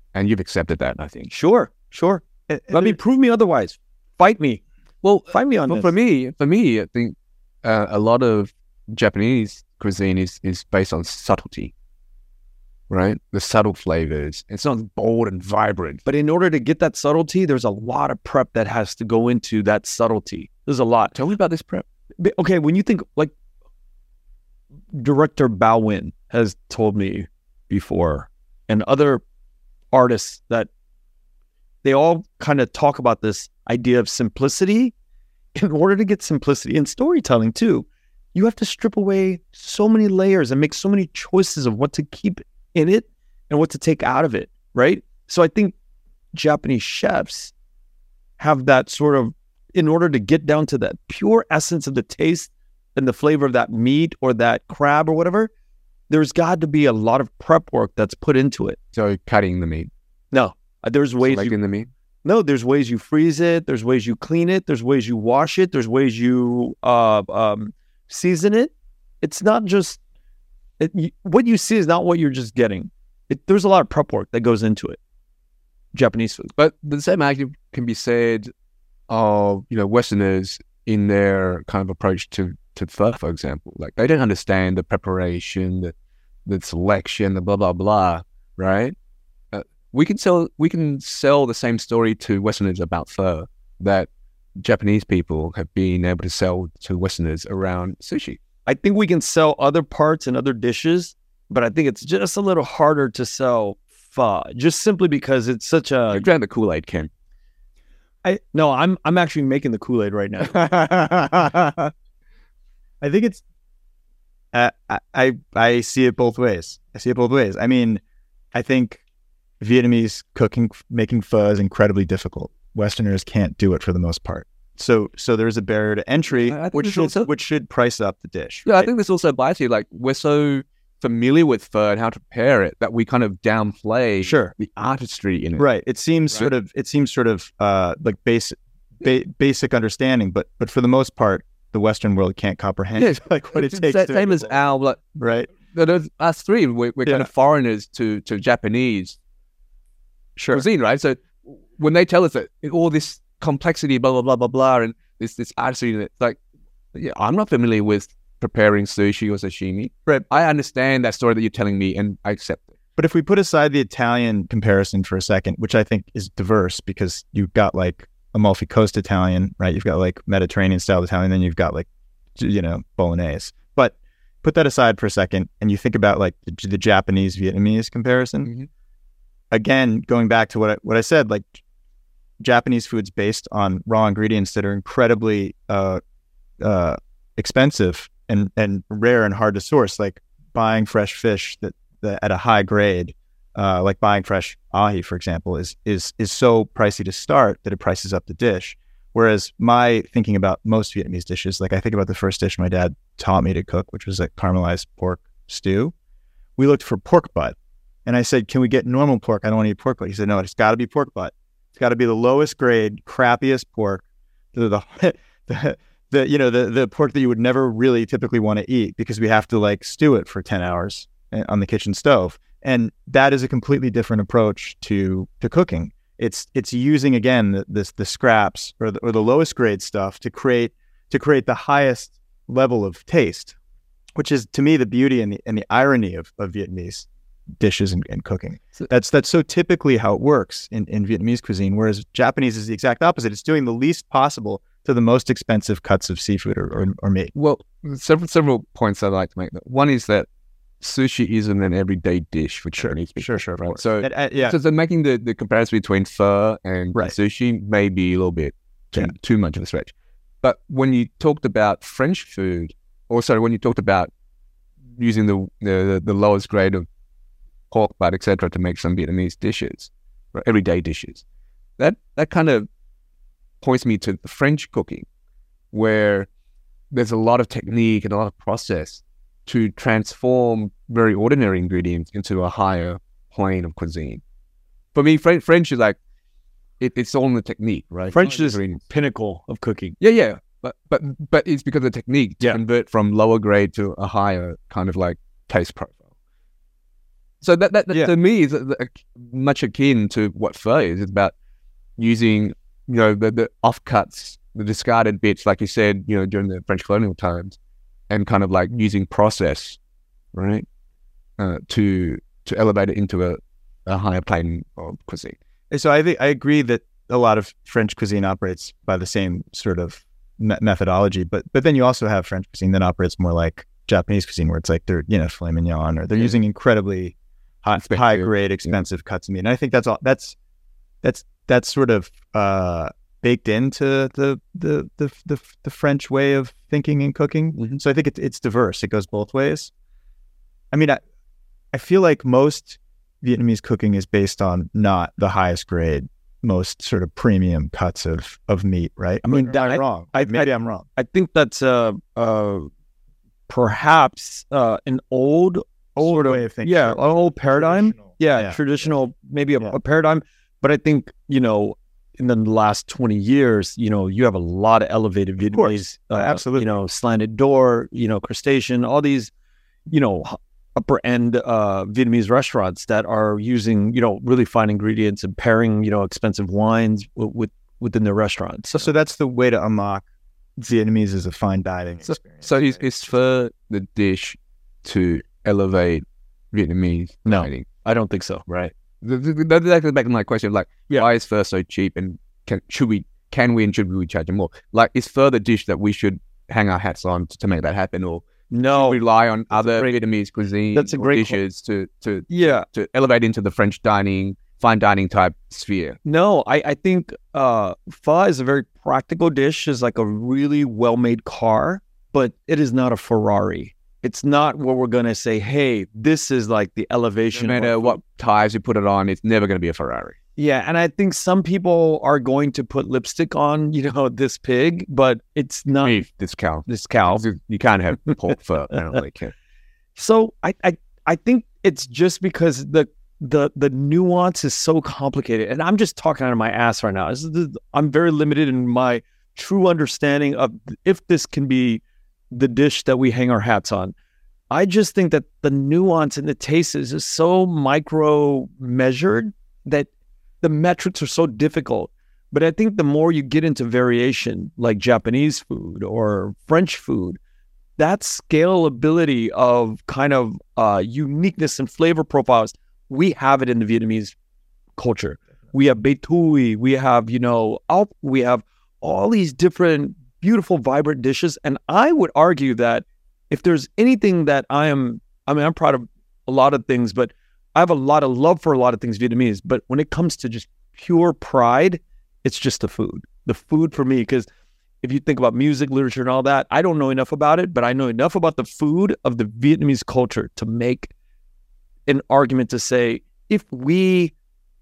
and you've accepted that, I think. Sure. Prove me otherwise. Fight me. Well, fight me on this. For me, I think a lot of Japanese cuisine is based on subtlety, right? The subtle flavors. It's not bold and vibrant. But in order to get that subtlety, there's a lot of prep that has to go into that subtlety. There's a lot. Tell me about this prep. Okay, when you think, like, director Bao Win has told me before, and other artists, that they all kind of talk about this idea of simplicity. In order to get simplicity in storytelling too, you have to strip away so many layers and make so many choices of what to keep in it and what to take out of it, right? So I think Japanese chefs have that sort of, in order to get down to that pure essence of the taste and the flavor of that meat or that crab or whatever, there's got to be a lot of prep work that's put into it. So cutting the meat. No, there's ways selecting the meat. No, there's ways you freeze it. There's ways you clean it. There's ways you wash it. There's ways you season it. It's not just what you see is not what you're just getting. There's a lot of prep work that goes into it. Japanese food, but the same argument can be said of Westerners in their kind of approach to pho, for example. Like, they don't understand the preparation, the selection, the blah blah blah, right? We can sell the same story to Westerners about pho that Japanese people have been able to sell to Westerners around sushi. I think we can sell other parts and other dishes, but I think it's just a little harder to sell pho, just simply because it's such a... You drank the Kool-Aid, Ken. No, I'm actually making the Kool-Aid right now. I think it's... I see it both ways. I mean, I think Vietnamese making pho is incredibly difficult. Westerners can't do it for the most part. So there's a barrier to entry, which should price up the dish. Yeah, right? I think this also applies to you. Like, we're so familiar with pho and how to prepare it that we kind of downplay the artistry in it. Right. It seems sort of like basic understanding, but for the most part, the Western world can't comprehend like what it takes. Same as our, like, right. Us three, we're kind of foreigners to Japanese cuisine, right? So when they tell us that all this complexity, blah blah blah blah blah, and this artistry, it's like, I'm not familiar with preparing sushi or sashimi. Right. I understand that story that you're telling me, and I accept it. But if we put aside the Italian comparison for a second, which I think is diverse, because you've got like Amalfi Coast Italian, right? You've got like Mediterranean style Italian, then you've got like Bolognese. But put that aside for a second, and you think about like the Japanese Vietnamese comparison. Mm-hmm. Again, going back to what I said, like, Japanese food's based on raw ingredients that are incredibly expensive and rare and hard to source. Like buying fresh fish that at a high grade, like buying fresh ahi, for example, is so pricey to start that it prices up the dish. Whereas my thinking about most Vietnamese dishes, like I think about the first dish my dad taught me to cook, which was a caramelized pork stew. We looked for pork butt. And I said, can we get normal pork? I don't want to eat pork butt. He said, no, it's got to be pork butt. It's got to be the lowest grade, crappiest pork, the pork that you would never really typically want to eat, because we have to like stew it for 10 hours on the kitchen stove. And that is a completely different approach to cooking. It's using, again, the scraps or the lowest grade stuff to create the highest level of taste, which is, to me, the beauty and the irony of Vietnamese dishes and cooking. That's so typically how it works in Vietnamese cuisine, whereas Japanese is the exact opposite. It's doing the least possible to the most expensive cuts of seafood or meat. Well, several points I'd like to make. One is that sushi isn't an everyday dish for Chinese people. Sure, right? So, yeah. So making the comparison between pho and sushi may be a little bit too much of a stretch. But when you talked about French food, when you talked about using the lowest grade of pork butt, etc., to make some Vietnamese dishes, right, everyday dishes, that kind of points me to the French cooking, where there's a lot of technique and a lot of process to transform very ordinary ingredients into a higher plane of cuisine. For me, French is like, it's all in the technique, right? French is the pinnacle of cooking. Yeah. But it's because of the technique to convert from lower grade to a higher kind of like taste profile. So that to me is much akin to what pho is. It's about using, the offcuts, the discarded bits, like you said, during the French colonial times, and kind of like using process, right, to elevate it into a higher plane of cuisine. So I agree that a lot of French cuisine operates by the same sort of methodology, but then you also have French cuisine that operates more like Japanese cuisine, where it's like they're filet mignon, or they're using incredibly high grade, expensive cuts of meat. And I think that's sort of baked into the French way of thinking and cooking. Mm-hmm. So I think it's diverse. It goes both ways. I mean, I feel like most Vietnamese cooking is based on not the highest grade, most sort of premium cuts of meat, right? I mean, I'm wrong. Maybe I'm wrong. I think that's perhaps an old sort of way of thinking. Yeah, an old paradigm. Traditional, maybe a paradigm. But I think, in the last 20 years, you have a lot of elevated Vietnamese, absolutely, slanted door, crustacean, all these, upper end Vietnamese restaurants that are using, really fine ingredients and pairing, expensive wines within their restaurants. So that's the way to unlock Vietnamese as a fine dining experience. So is pho the dish to elevate Vietnamese dining? I don't think so. Right. That's back to my question. Like, why is pho so cheap, and should we charge more? Like, is pho the dish that we should hang our hats on to make that happen, or no, rely on other Vietnamese cuisine dishes to elevate into the French dining, fine dining type sphere? No, I think pho is a very practical dish. Is like a really well-made car, but it is not a Ferrari. It's not what we're going to say, hey, this is like the elevation. No matter what tires you put it on, it's never going to be a Ferrari. Yeah, and I think some people are going to put lipstick on, this pig, but it's not. Beef, this cow. You can't have pork pho. Apparently. So I think it's just because the nuance is so complicated, and I'm just talking out of my ass right now. I'm very limited in my true understanding of if this can be the dish that we hang our hats on. I just think that the nuance and the taste is just so micro measured that the metrics are so difficult. But I think the more you get into variation, like Japanese food or French food, that scalability of kind of uniqueness and flavor profiles, we have it in the Vietnamese culture. We have Bê Thui, we have, we have all these different beautiful, vibrant dishes. And I would argue that if there's anything that I'm proud of a lot of things, but I have a lot of love for a lot of things Vietnamese. But when it comes to just pure pride, it's just the food. The food for me, because if you think about music, literature, and all that, I don't know enough about it, but I know enough about the food of the Vietnamese culture to make an argument to say, if we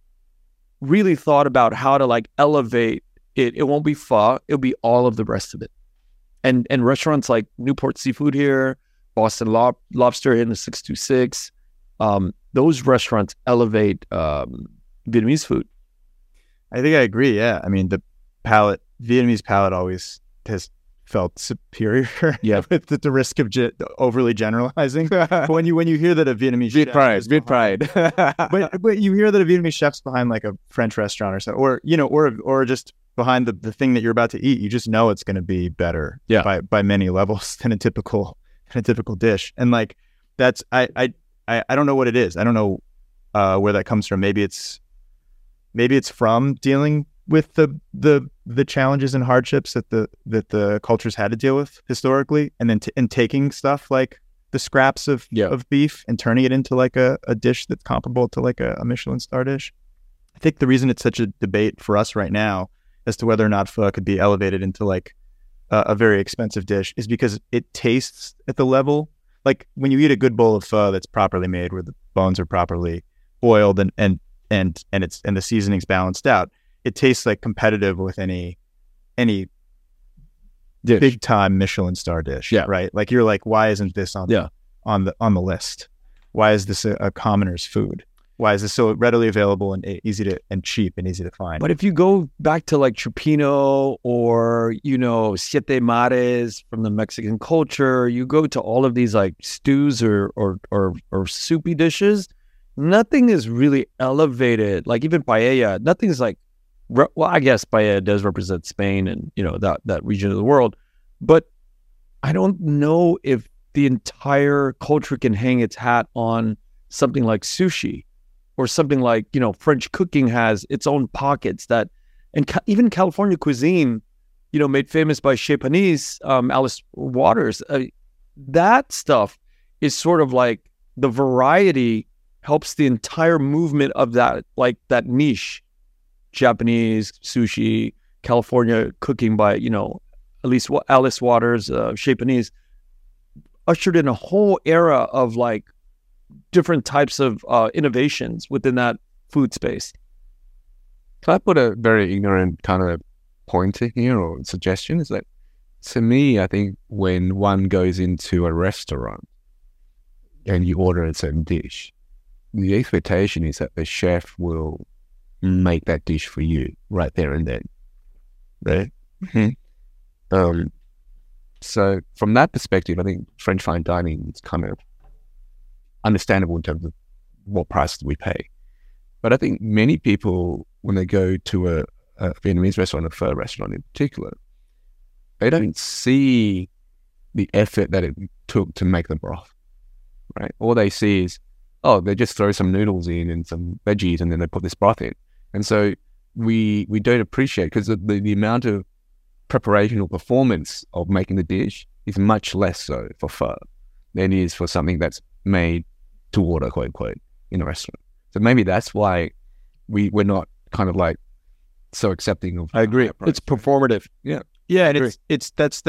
really thought about how to like elevate it won't be pho, it'll be all of the rest of it. And restaurants like Newport Seafood here, Boston Lobster in the 626, those restaurants elevate Vietnamese food. I think I agree, yeah. I mean, the Vietnamese palate always has felt superior with the risk of overly generalizing. But when you hear that a Vietnamese chef pride. but you hear that a Vietnamese chef's behind like a French restaurant or something, or just behind the thing that you're about to eat, you just know it's going to be better by many levels than a typical dish. And like that's I don't know what it is. I don't know where that comes from. Maybe it's from dealing with the challenges and hardships that the cultures had to deal with historically, and then taking stuff like the scraps of beef and turning it into like a dish that's comparable to like a Michelin star dish. I think the reason it's such a debate for us right now as to whether or not pho could be elevated into like a very expensive dish is because it tastes at the level, like when you eat a good bowl of pho that's properly made, where the bones are properly boiled and the seasoning's balanced out, it tastes like competitive with any big time Michelin star dish. Yeah. Right. Like you're like, why isn't this on the list? Why is this a commoner's food? Why is this so readily available and cheap and easy to find? But if you go back to like Chupino or, Siete Mares from the Mexican culture, you go to all of these like stews or soupy dishes, nothing is really elevated. Like even paella, nothing's like, well, I guess paella does represent Spain and, that region of the world. But I don't know if the entire culture can hang its hat on something like sushi or something like, French cooking has its own pockets and even California cuisine, made famous by Chez Panisse, Alice Waters. That stuff is sort of like the variety helps the entire movement of that, like that niche, Japanese sushi, California cooking by, at least Alice Waters, Chez Panisse, ushered in a whole era of like different types of innovations within that food space. Can I put a very ignorant kind of pointer here or suggestion? Is that, to me, I think when one goes into a restaurant and you order a certain dish, the expectation is that the chef will make that dish for you right there and then, right? Mm-hmm. So from that perspective, I think French fine dining is kind of understandable in terms of what price we pay. But I think many people, when they go to a Vietnamese restaurant, a pho restaurant in particular, they don't see the effort that it took to make the broth, right? All they see is, they just throw some noodles in and some veggies and then they put this broth in. And so we don't appreciate, because the amount of preparation or performance of making the dish is much less so for pho than it is for something that's made to order, quote unquote, in a restaurant. So maybe that's why we're not kind of like so accepting of. I agree. It's performative. Yeah, and that's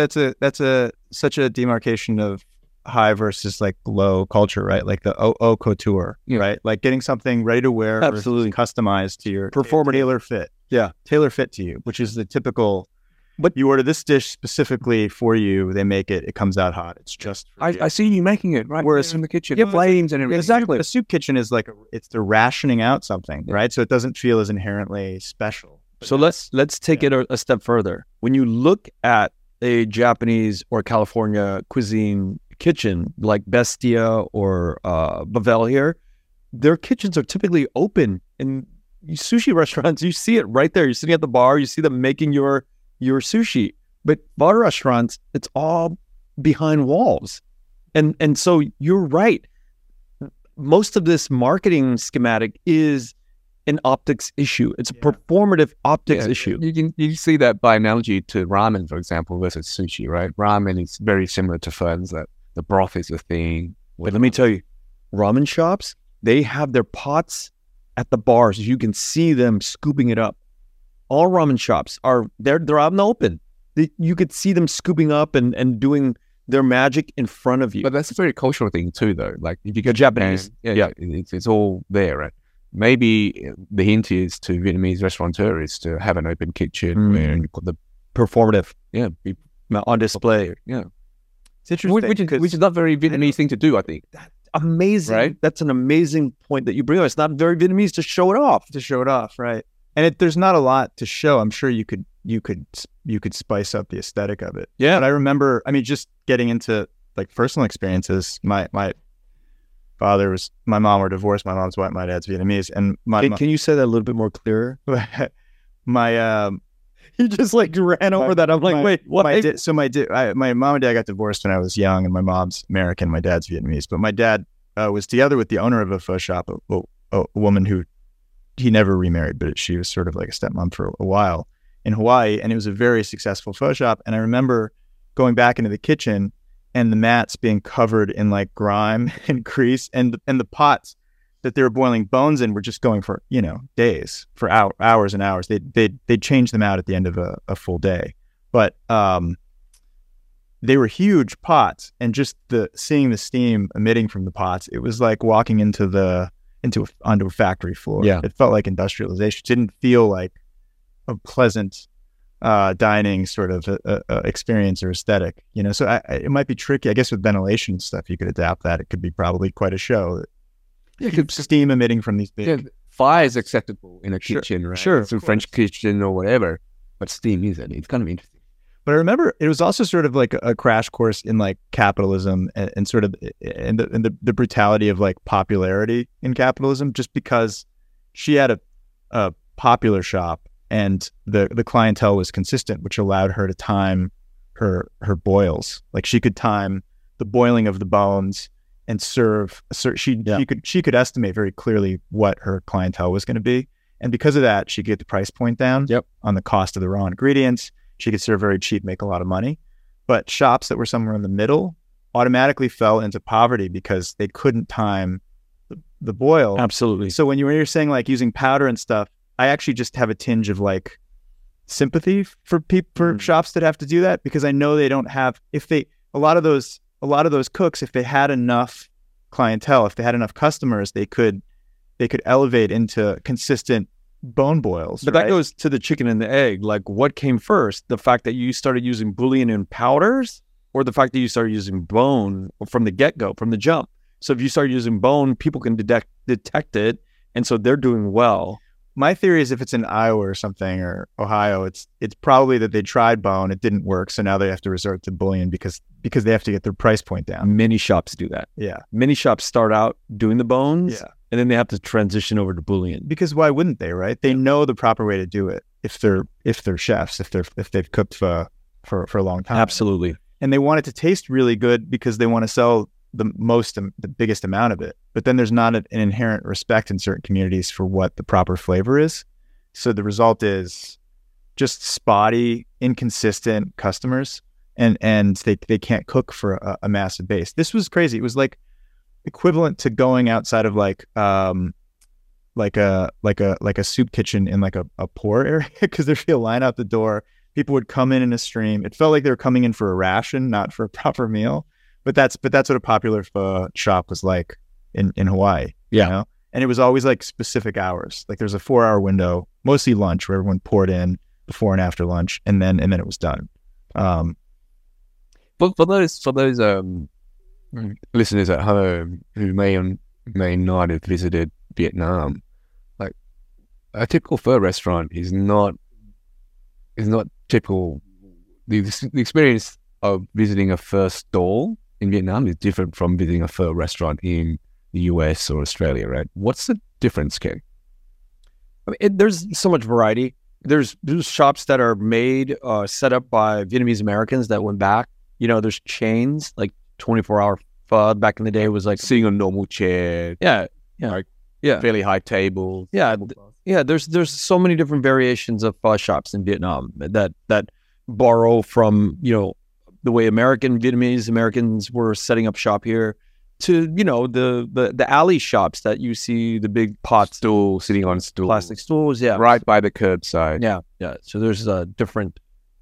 such a demarcation of high versus like low culture, right? Like the haute couture, right? Like getting something ready to wear, absolutely customized to your performative, tailor fit. Yeah, tailor fit to you, which is the typical. But you order this dish specifically for you, they make it, it comes out hot. It's just for you. I see you making it, right? Whereas in the kitchen, flames and everything. Exactly. A soup kitchen is like, it's the rationing out something, right? So it doesn't feel as inherently special. So let's take it a step further. When you look at a Japanese or California cuisine kitchen, like Bestia or Bavel here, their kitchens are typically open. In sushi restaurants, you see it right there. You're sitting at the bar, you see them making your sushi. But bar restaurants, it's all behind walls. And so you're right. Most of this marketing schematic is an optics issue. It's a performative optics issue. You see that by analogy to ramen, for example, versus sushi, right? Ramen is very similar to pho, that the broth is the thing. But let me tell you, ramen shops, they have their pots at the bars. You can see them scooping it up. All ramen shops they're out in the open. You could see them scooping up and doing their magic in front of you. But that's a very cultural thing too, though. Like if you go Japanese, it's all there, right? Maybe the hint is to Vietnamese restaurateurs is to have an open kitchen where you put the performative, be on display. Yeah, it's interesting, which is not very Vietnamese thing to do, I think. That's amazing, right? That's an amazing point that you bring up. It's not very Vietnamese to show it off, right? And there's not a lot to show. I'm sure you could spice up the aesthetic of it. Yeah. But I remember, just getting into like personal experiences. My mom were divorced. My mom's white, my dad's Vietnamese. And can you say that a little bit more clearer? You just like ran over that. I'm like, wait, what? My mom and dad got divorced when I was young, and my mom's American, my dad's Vietnamese. But my dad was together with the owner of a pho shop, a woman who he never remarried, but she was sort of like a stepmom for a while in Hawaii, and it was a very successful pho shop. And I remember going back into the kitchen and the mats being covered in like grime and grease, and the pots that they were boiling bones in were just going for days, for hours and hours. They'd change them out at the end of a full day, but they were huge pots, and just seeing the steam emitting from the pots, it was like walking onto a factory floor. Yeah, it felt like industrialization. It didn't feel like a pleasant dining sort of experience or aesthetic, so it might be tricky. I guess with ventilation stuff, you could adapt that. It could be probably quite a show. Steam emitting from these big... fire is acceptable in a kitchen, right? Sure. It's a French kitchen or whatever, but steam isn't. It's kind of interesting. But I remember it was also sort of like a crash course in like capitalism and sort of in the brutality of like popularity in capitalism, just because she had a popular shop and the clientele was consistent, which allowed her to time her boils. Like she could time the boiling of the bones and she could estimate very clearly what her clientele was going to be. And because of that, she could get the price point down on the cost of the raw ingredients. She could serve very cheap, make a lot of money. But shops that were somewhere in the middle automatically fell into poverty because they couldn't time the boil. Absolutely. So when you're saying like using powder and stuff, I actually just have a tinge of like sympathy for shops that have to do that, because I know they don't have, a lot of those cooks, if they had enough clientele, if they had enough customers, they could elevate into consistent bone boils. But that goes to the chicken and the egg. Like, what came first? The fact that you started using bouillon and powders, or the fact that you started using bone from the get-go, from the jump? So if you start using bone, people can detect it, and so they're doing well. My theory is if it's in Iowa or something, or Ohio, it's probably that they tried bone, it didn't work, so now they have to resort to bouillon because they have to get their price point down. Many shops do that. Yeah. Many shops start out doing the bones, yeah, and then they have to transition over to bouillon. Because why wouldn't they, right? They know the proper way to do it if they're chefs, if they've cooked for a long time. Absolutely. And they want it to taste really good because they want to sell the biggest amount of it. But then there's not an inherent respect in certain communities for what the proper flavor is. So the result is just spotty, inconsistent customers, and they can't cook for a massive base. This was crazy. It was like equivalent to going outside of like a soup kitchen in like a poor area, because there'd be a line out the door. People would come in a stream. It felt like they were coming in for a ration, not for a proper meal. But that's what a popular pho shop was like in Hawaii. Yeah. You know? And it was always like specific hours. Like there's a 4-hour window, mostly lunch, where everyone poured in before and after lunch, and then it was done. But for those listeners at home who may or may not have visited Vietnam, like a typical pho restaurant is not typical. The experience of visiting a pho stall in Vietnam is different from visiting a pho restaurant in the US or Australia, right? What's the difference, Ken? I mean, there's so much variety. There's shops that are made, set up by Vietnamese Americans that went back. You know, there's chains, like 24-hour pho back in the day was like sitting on a normal chair. Yeah. Like fairly high tables. Yeah. There's so many different variations of pho shops in Vietnam that borrow from, you know, the way Vietnamese Americans were setting up shop here, to, you know, the alley shops that you see, the big pot stool sitting on stools, plastic stools, right by the curbside. Yeah. So there's different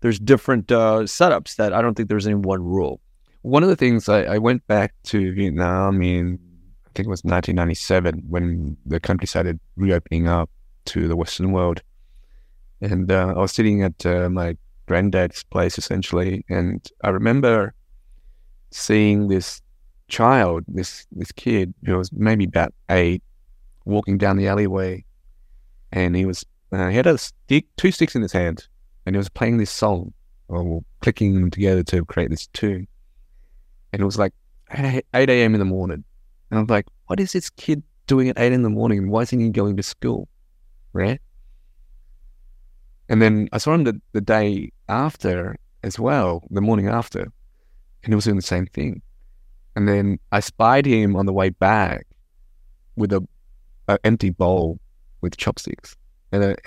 setups that I don't think there's any one rule. One of the things I went back to Vietnam in, I think it was 1997, when the country started reopening up to the Western world, and I was sitting at my granddad's place essentially, and I remember seeing this child, this kid who was maybe about 8, walking down the alleyway, and he had two sticks in his hand, and he was playing this song, or clicking them together to create this tune, and it was like 8 a.m. in the morning, and I was like, what is this kid doing at 8 in the morning? Why isn't he going to school, right? And then I saw him the day after as well, the morning after, and he was doing the same thing. And then I spied him on the way back with an empty bowl with chopsticks, and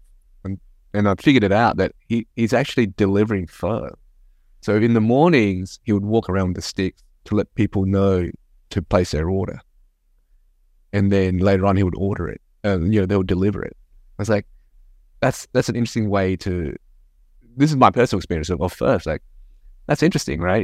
I figured it out that he's actually delivering pho. So in the mornings he would walk around with the sticks to let people know to place their order, and then later on he would order it, and they would deliver it. I was like, that's an interesting way to. This is my personal experience of first. Like, that's interesting, right?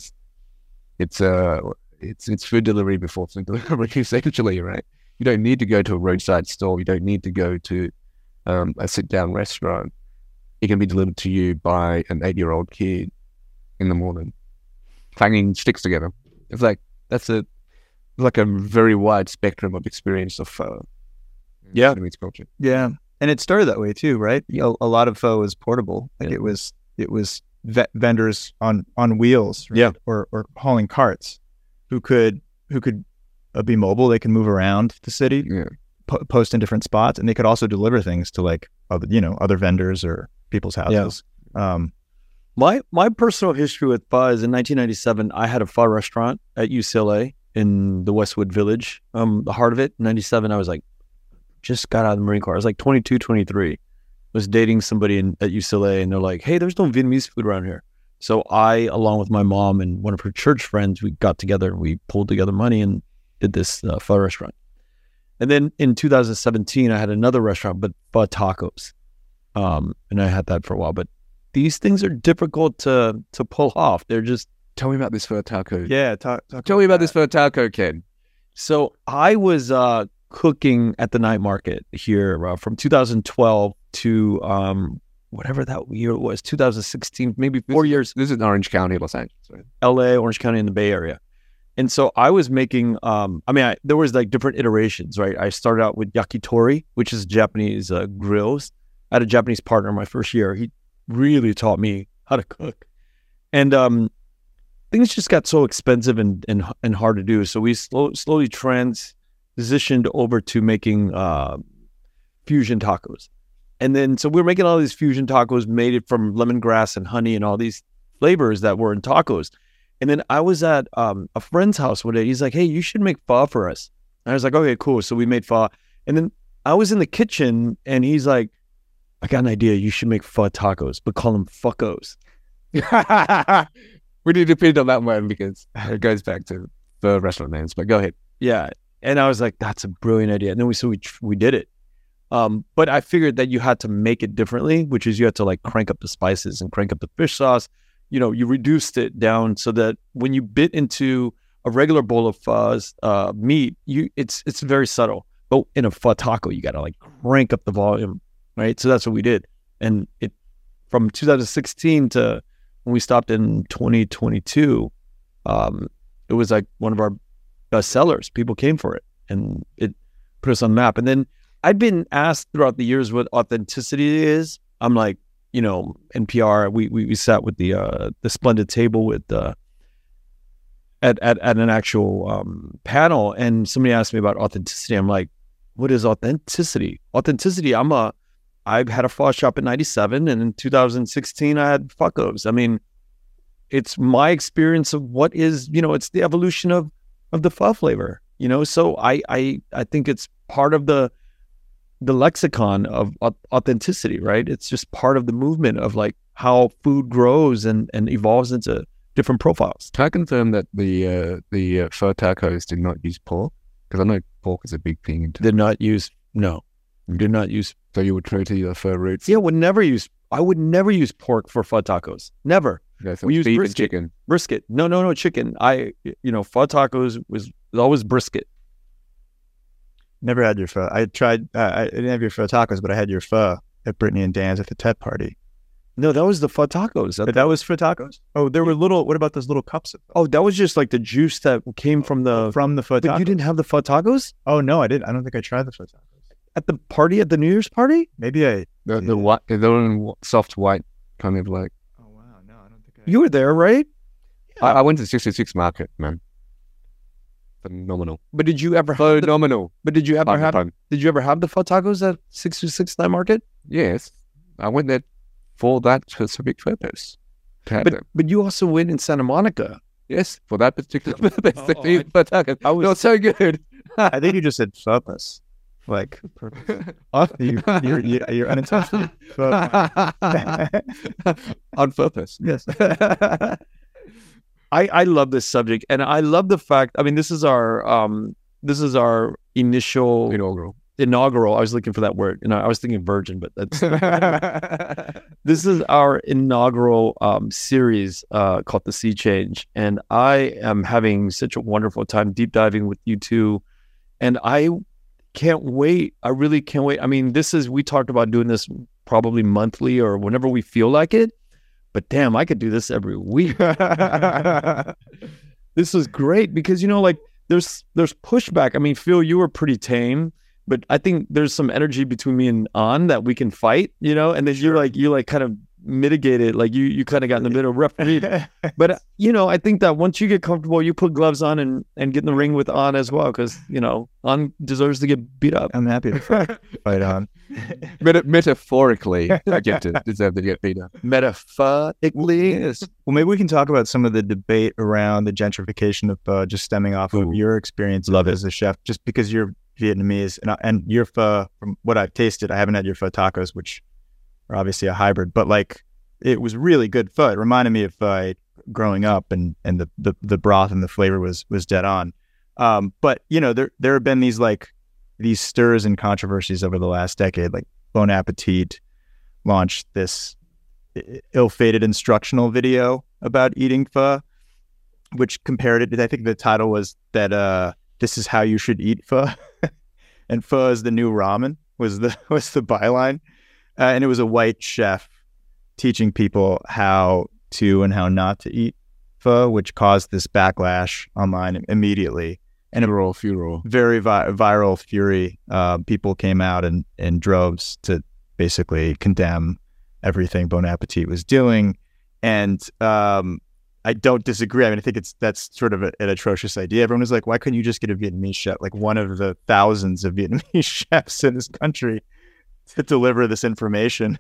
It's food delivery before food delivery, essentially, right? You don't need to go to a roadside stall. You don't need to go to a sit-down restaurant. It can be delivered to you by an 8-year-old kid in the morning, clanging sticks together. It's like that's a very wide spectrum of experience of pho. Yeah, Vietnamese culture. Yeah. And it started that way too, right? A lot of pho was portable. Like it was vendors on wheels, right? or hauling carts, who could be mobile. They can move around the city, post in different spots, and they could also deliver things to like other vendors or people's houses. My personal history with pho is in 1997. I had a pho restaurant at UCLA in the Westwood Village, the heart of it. In 97, I was like, just got out of the Marine Corps. I was like 22, 23. Was dating somebody at UCLA, and they're like, hey, there's no Vietnamese food around here. So I, along with my mom and one of her church friends, we got together and we pulled together money and did this pho restaurant. And then in 2017, I had another restaurant, but pho tacos. And I had that for a while. But these things are difficult to pull off. They're just... Tell me about this pho taco. Yeah, tell me about this pho taco, Ken. So I was cooking at the night market here from 2012 to whatever that year was, 2016, maybe 4 years. This is in Orange County, Los Angeles. Right? LA, Orange County in the Bay Area. And so I was making, there was like different iterations, right? I started out with yakitori, which is Japanese grills. I had a Japanese partner my first year. He really taught me how to cook. And things just got so expensive and hard to do. So we slowly transitioned over to making fusion tacos. And then, so we were making all these fusion tacos made it from lemongrass and honey and all these flavors that were in tacos. And then I was at a friend's house one day. He's like, hey, you should make pho for us. And I was like, okay, cool. So we made pho. And then I was in the kitchen and he's like, I got an idea. You should make pho tacos, but call them fuckos. We need to pin on that one because it goes back to the restaurant names, but go ahead. Yeah. And I was like, that's a brilliant idea. And then we did it. But I figured that you had to make it differently, which is you had to like crank up the spices and crank up the fish sauce. You reduced it down so that when you bit into a regular bowl of pho's meat, it's very subtle. But in a pho taco, you got to like crank up the volume, right? So that's what we did. And it from 2016 to when we stopped in 2022, it was like one of our best sellers. People came for it, and it put us on the map. And then I'd been asked throughout the years what authenticity is. I'm like, NPR. We sat with the Splendid Table with at an actual panel, and somebody asked me about authenticity. I'm like, what is authenticity? Authenticity. I had a pho shop in 97, and in 2016 I had fuckos. I mean, it's my experience of what is, it's the evolution of the pho flavor, So I think it's part of the lexicon of authenticity, right? It's just part of the movement of like how food grows and evolves into different profiles. Can I confirm that the pho tacos did not use pork? Because I know pork is a big thing. Did not use. So you were true to your pho roots? Yeah, I would never use pork for pho tacos. Never. Okay, so we use beef brisket. And chicken. Brisket. No, chicken. Pho tacos was always brisket. Never had your pho. I tried. I didn't have your pho tacos, but I had your pho at Brittany and Dan's at the Tet party. No, that was the pho tacos. That was pho tacos? Oh, there were little. What about those little cups? Oh, that was just like the juice that came from the pho tacos. But you didn't have the pho tacos? Oh no, I didn't. I don't think I tried the pho tacos at the party, at the New Year's party. Maybe the white, the soft white kind of like. Oh wow, no, I don't think you were there, right? Yeah. I went to the 66 market, man. Phenomenal. But did you ever have phenomenal? But did you ever have the pho tacos at 626 Night Market? Yes, I went there for that specific purpose. But you also went in Santa Monica. Yes, for that particular purpose. Pho tacos. I was so good. I think you just said purpose. Like purpose. You're unintentional. On purpose. Yes. I love this subject, and I love the fact. I mean, this is our inaugural. I was looking for that word, I was thinking virgin, but that's this is our inaugural series called The Sea Change, and I am having such a wonderful time deep diving with you two, and I can't wait. I really can't wait. I mean, we talked about doing this probably monthly or whenever we feel like it. But damn, I could do this every week. This is great because, there's pushback. I mean, Phil, you were pretty tame, but I think there's some energy between me and An that we can fight, and then you're like kind of mitigate it. Like you kind of got in the middle, rough read. But I think that once you get comfortable, you put gloves on and get in the ring with An as well, because An deserves to get beat up. I'm happy to fight An. Metaphorically, I deserve to get beat up. Metaphorically, yes. Well, maybe we can talk about some of the debate around the gentrification of just stemming off of your experience as a chef, just because you're Vietnamese and your pho, from what I've tasted, I haven't had your pho tacos, which are obviously a hybrid, but like it was really good pho. It reminded me of pho growing up, and the broth and the flavor was dead on. But there have been these stirs and controversies over the last decade. Like Bon Appetit launched this ill-fated instructional video about eating pho, which compared it. I think the title was that this is how you should eat pho, and pho is the new ramen was the byline, and it was a white chef teaching people how to and how not to eat pho, which caused this backlash online immediately. And furor. Very viral fury. People came out in droves to basically condemn everything Bon Appetit was doing. And I don't disagree. I mean, I think that's sort of an atrocious idea. Everyone was like, why couldn't you just get a Vietnamese chef, like one of the thousands of Vietnamese chefs in this country, to deliver this information?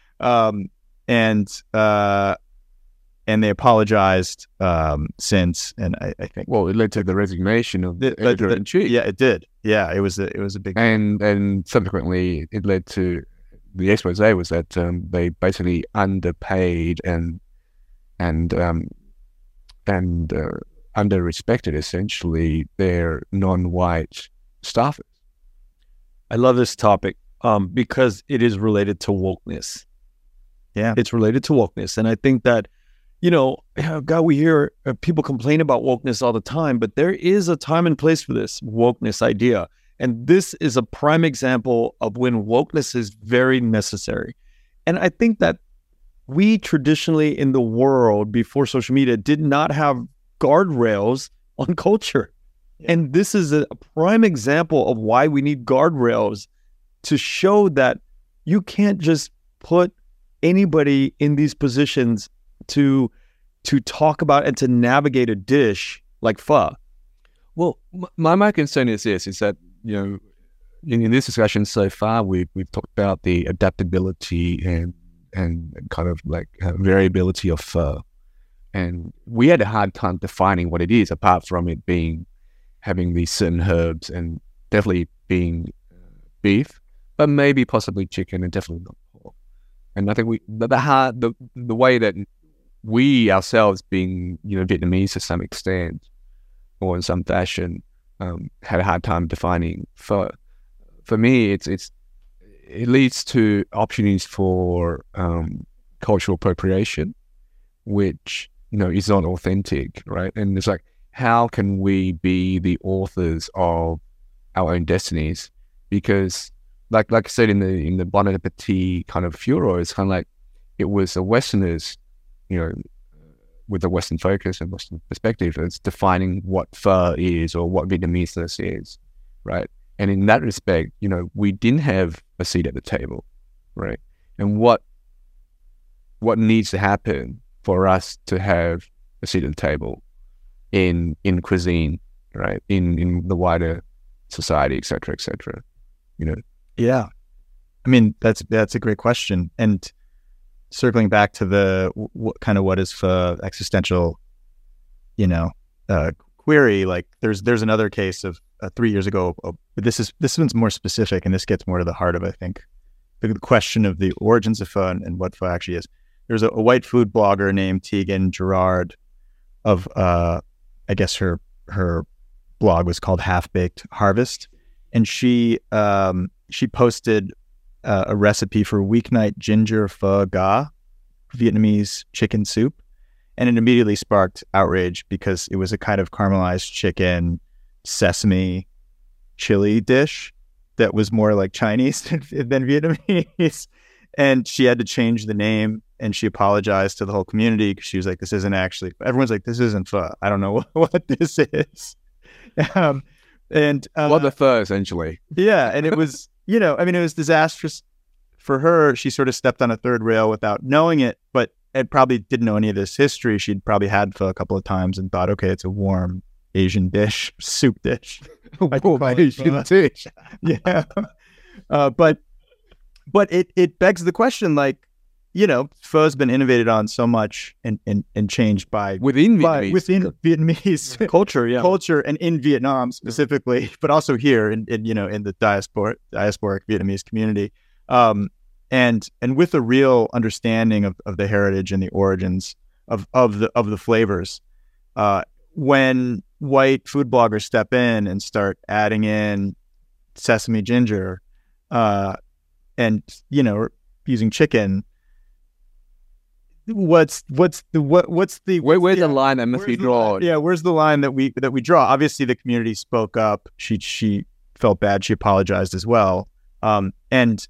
And they apologized since, and I think it led to the resignation of the editor-in-chief. Yeah, it did. Yeah, it was a big and subsequently it led to the expose was that they basically underpaid and under-respected essentially their non-white staffers. I love this topic because it is related to wokeness. Yeah, it's related to wokeness, and I think that. God, we hear people complain about wokeness all the time, but there is a time and place for this wokeness idea. And this is a prime example of when wokeness is very necessary. And I think that we traditionally in the world before social media did not have guardrails on culture. Yeah. And this is a prime example of why we need guardrails to show that you can't just put anybody in these positions to talk about and to navigate a dish like pho. Well, my concern is this: is that in this discussion so far, we've talked about the adaptability and kind of like variability of pho, and we had a hard time defining what it is, apart from it having these certain herbs and definitely being beef, but maybe possibly chicken and definitely not pork. And I think the way that we ourselves, being Vietnamese to some extent or in some fashion, had a hard time defining pho. For me, it leads to opportunities for cultural appropriation, which is not authentic, right? And it's like, how can we be the authors of our own destinies? Because, like I said, in the Bon Appetit kind of furor, it's kind of like it was the Westerners, with a Western focus and Western perspective, it's defining what pho is or what Vietnameseness is, right? And in that respect, we didn't have a seat at the table, right? And what needs to happen for us to have a seat at the table in cuisine, right? In the wider society, et cetera, et cetera, Yeah. I mean, that's a great question. And circling back to what is pho existential, query. Like there's another case of 3 years ago. But this one's more specific, and this gets more to the heart of, I think, the question of the origins of pho and what pho actually is. There's a white food blogger named Tegan Gerard of I guess her blog was called Half Baked Harvest, and she posted a recipe for weeknight ginger pho ga, Vietnamese chicken soup. And it immediately sparked outrage because it was a kind of caramelized chicken, sesame, chili dish that was more like Chinese than Vietnamese. And she had to change the name, and she apologized to the whole community because she was like, this isn't actually, everyone's like, this isn't pho. I don't know what this is. What the pho, essentially. Yeah. And it was, it was disastrous for her, she sort of stepped on a third rail without knowing it, but it probably didn't know any of this history. She'd probably had pho a couple of times and thought, okay, it's a warm Asian dish, soup dish. Asian dish. Yeah. But it begs the question, like, you know, pho's been innovated on so much and changed within Vietnamese culture and in Vietnam specifically, but also here in the diasporic Vietnamese community. And with a real understanding of the heritage and the origins of the flavors. When white food bloggers step in and start adding in sesame ginger, and using chicken, where's the line that must be drawn? Yeah, where's the line that we draw? Obviously, the community spoke up. She felt bad. She apologized as well. And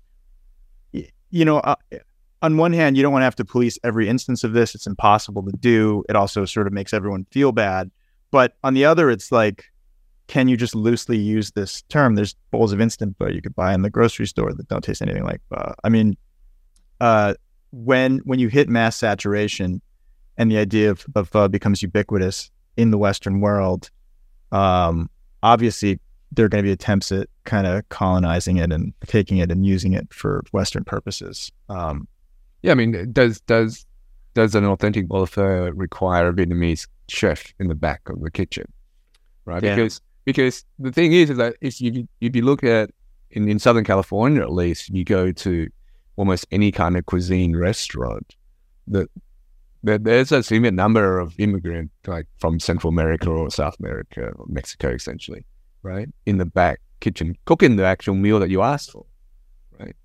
on one hand, you don't want to have to police every instance of this. It's impossible to do. It also sort of makes everyone feel bad. But on the other, it's like, can you just loosely use this term? There's bowls of instant pho you could buy in the grocery store that don't taste anything like pho. I mean, when you hit mass saturation and the idea of pho becomes ubiquitous in the Western world, obviously there are going to be attempts at kind of colonizing it and taking it and using it for Western purposes. Yeah, I mean, does an authentic bowl of pho require a Vietnamese chef in the back of the kitchen, right? Yeah. Because the thing is that if you look at in Southern California, at least, you go to almost any kind of cuisine restaurant, there's a significant number of immigrants, like from Central America or South America or Mexico, essentially, right, in the back kitchen cooking the actual meal that you asked for, right?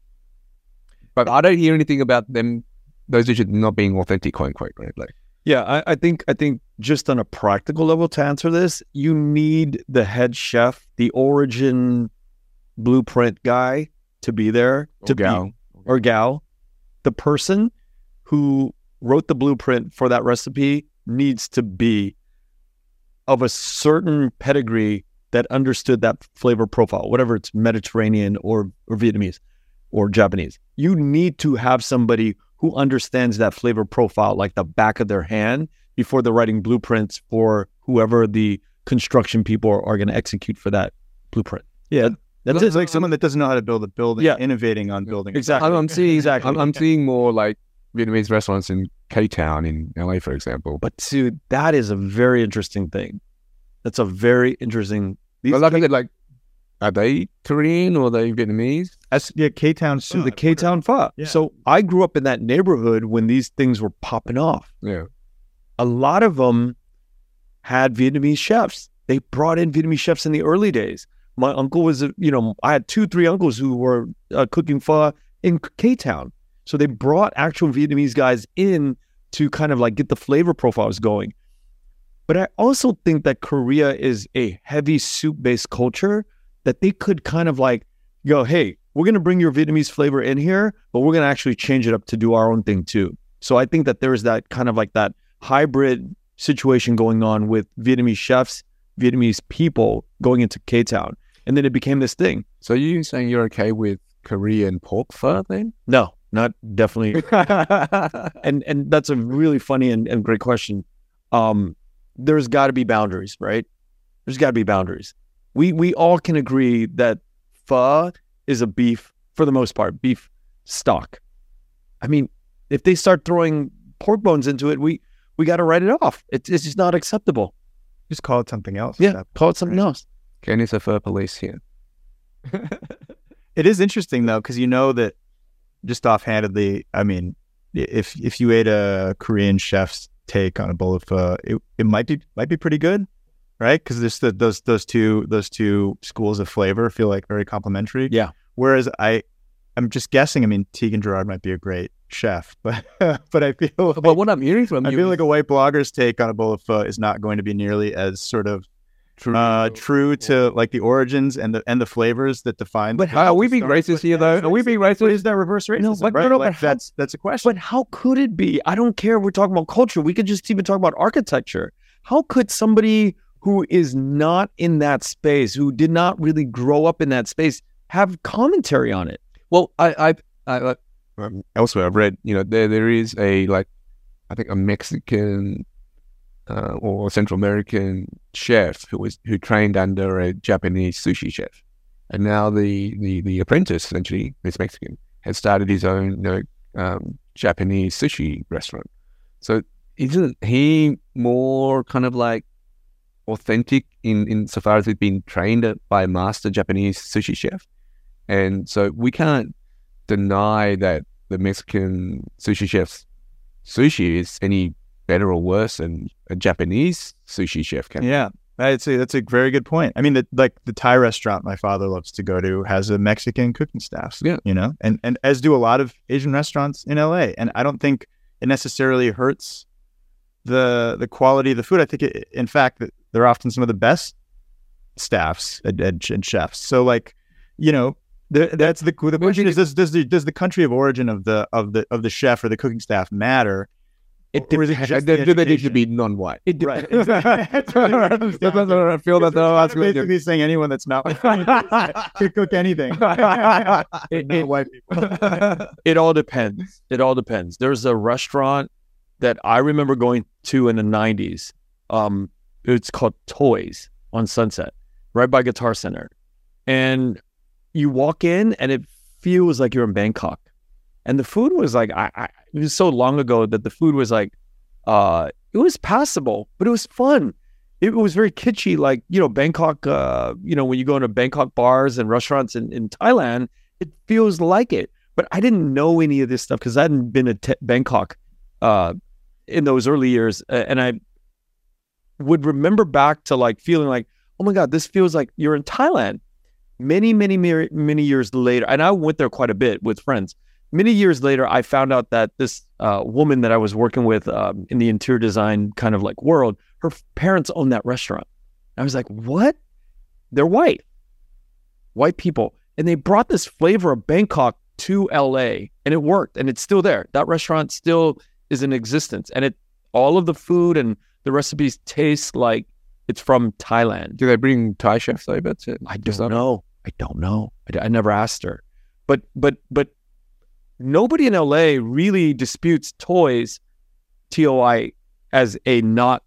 But I don't hear anything about those dishes not being authentic, quote unquote, right? Like, yeah, I think just on a practical level to answer this, you need the head chef, the origin blueprint guy to be there, or gal. The person who wrote the blueprint for that recipe needs to be of a certain pedigree that understood that flavor profile, whatever it's Mediterranean or Vietnamese or Japanese. You need to have somebody who understands that flavor profile like the back of their hand before they're writing blueprints for whoever the construction people are going to execute for that blueprint. Yeah. That's just like someone that doesn't know how to build a building, innovating on building. Exactly. I'm seeing more like Vietnamese restaurants in K-Town in LA, for example. But dude, that is a very interesting thing. That's a very interesting. But like I said, like, are they Korean or are they Vietnamese? K-Town. So the K-Town pho. Yeah. So I grew up in that neighborhood when these things were popping off. Yeah. A lot of them had Vietnamese chefs. They brought in Vietnamese chefs in the early days. My uncle was, I had 2-3 uncles who were cooking pho in K-Town. So they brought actual Vietnamese guys in to kind of like get the flavor profiles going. But I also think that Korea is a heavy soup-based culture that they could kind of like go, hey, we're going to bring your Vietnamese flavor in here, but we're going to actually change it up to do our own thing too. So I think that there's that kind of like that hybrid situation going on with Vietnamese chefs, Vietnamese people going into K-Town. And then it became this thing. So you saying you're okay with Korean pork pho then? No, not definitely. and that's a really funny and great question. There's got to be boundaries, right? There's got to be boundaries. We all can agree that pho is a beef, for the most part, beef stock. I mean, if they start throwing pork bones into it, we got to write it off. It's just not acceptable. Just call it something else. Yeah, call it something else. Kenny's a pho police here. It is interesting though, because you know that just offhandedly, I mean, if you ate a Korean chef's take on a bowl of pho, it might be pretty good, right? Because there's those two schools of flavor feel like very complementary. Yeah. Whereas I'm just guessing. I mean, Tegan Gerard might be a great chef, but I feel like, but what I'm hearing from you, I feel like a white blogger's take on a bowl of pho is not going to be nearly as sort of true to like the origins and the flavors that define. But are we being racist here though? Are we being racist? Is that reverse racism? No, right? That's a question. But how could it be? I don't care if we're talking about culture. We could just even talk about architecture. How could somebody who is not in that space, who did not really grow up in that space, have commentary on it? Well, I elsewhere I've read, there is a I think a Mexican or Central American chef who trained under a Japanese sushi chef, and now the apprentice, essentially, this Mexican, has started his own Japanese sushi restaurant. So isn't he more kind of like authentic in so far as he's been trained by a master Japanese sushi chef? And so we can't deny that the Mexican sushi chef's sushi is any better or worse than a Japanese sushi chef can. Yeah, I'd say that's a very good point. I mean, the Thai restaurant my father loves to go to has a Mexican cooking staff. Yeah, and as do a lot of Asian restaurants in LA. And I don't think it necessarily hurts the quality of the food. I think in fact that they're often some of the best staffs and chefs. So that's the question is, does the country of origin of the chef or the cooking staff matter? Do they need to be non-white? Right. Exactly. I feel that they're basically saying anyone that's not white could cook anything. Not white people. It all depends. There's a restaurant that I remember going to in the 90s. It's called Toys on Sunset, right by Guitar Center. And you walk in and it feels like you're in Bangkok. And the food was like, it was so long ago that the food was like, it was passable, but it was fun. It was very kitschy, like, Bangkok, when you go into Bangkok bars and restaurants in Thailand, it feels like it. But I didn't know any of this stuff because I hadn't been to Bangkok in those early years. And I would remember back to like feeling like, oh my God, this feels like you're in Thailand. Many, many, many years later, and I went there quite a bit with friends. Many years later, I found out that this woman that I was working with in the interior design kind of like world, her parents owned that restaurant. I was like, what? They're white people. And they brought this flavor of Bangkok to LA and it worked and it's still there. That restaurant still is in existence and all of the food and the recipes taste like it's from Thailand. Do they bring Thai chefs over to? I don't know. I never asked her. But nobody in LA really disputes Toys, TOI, as a not.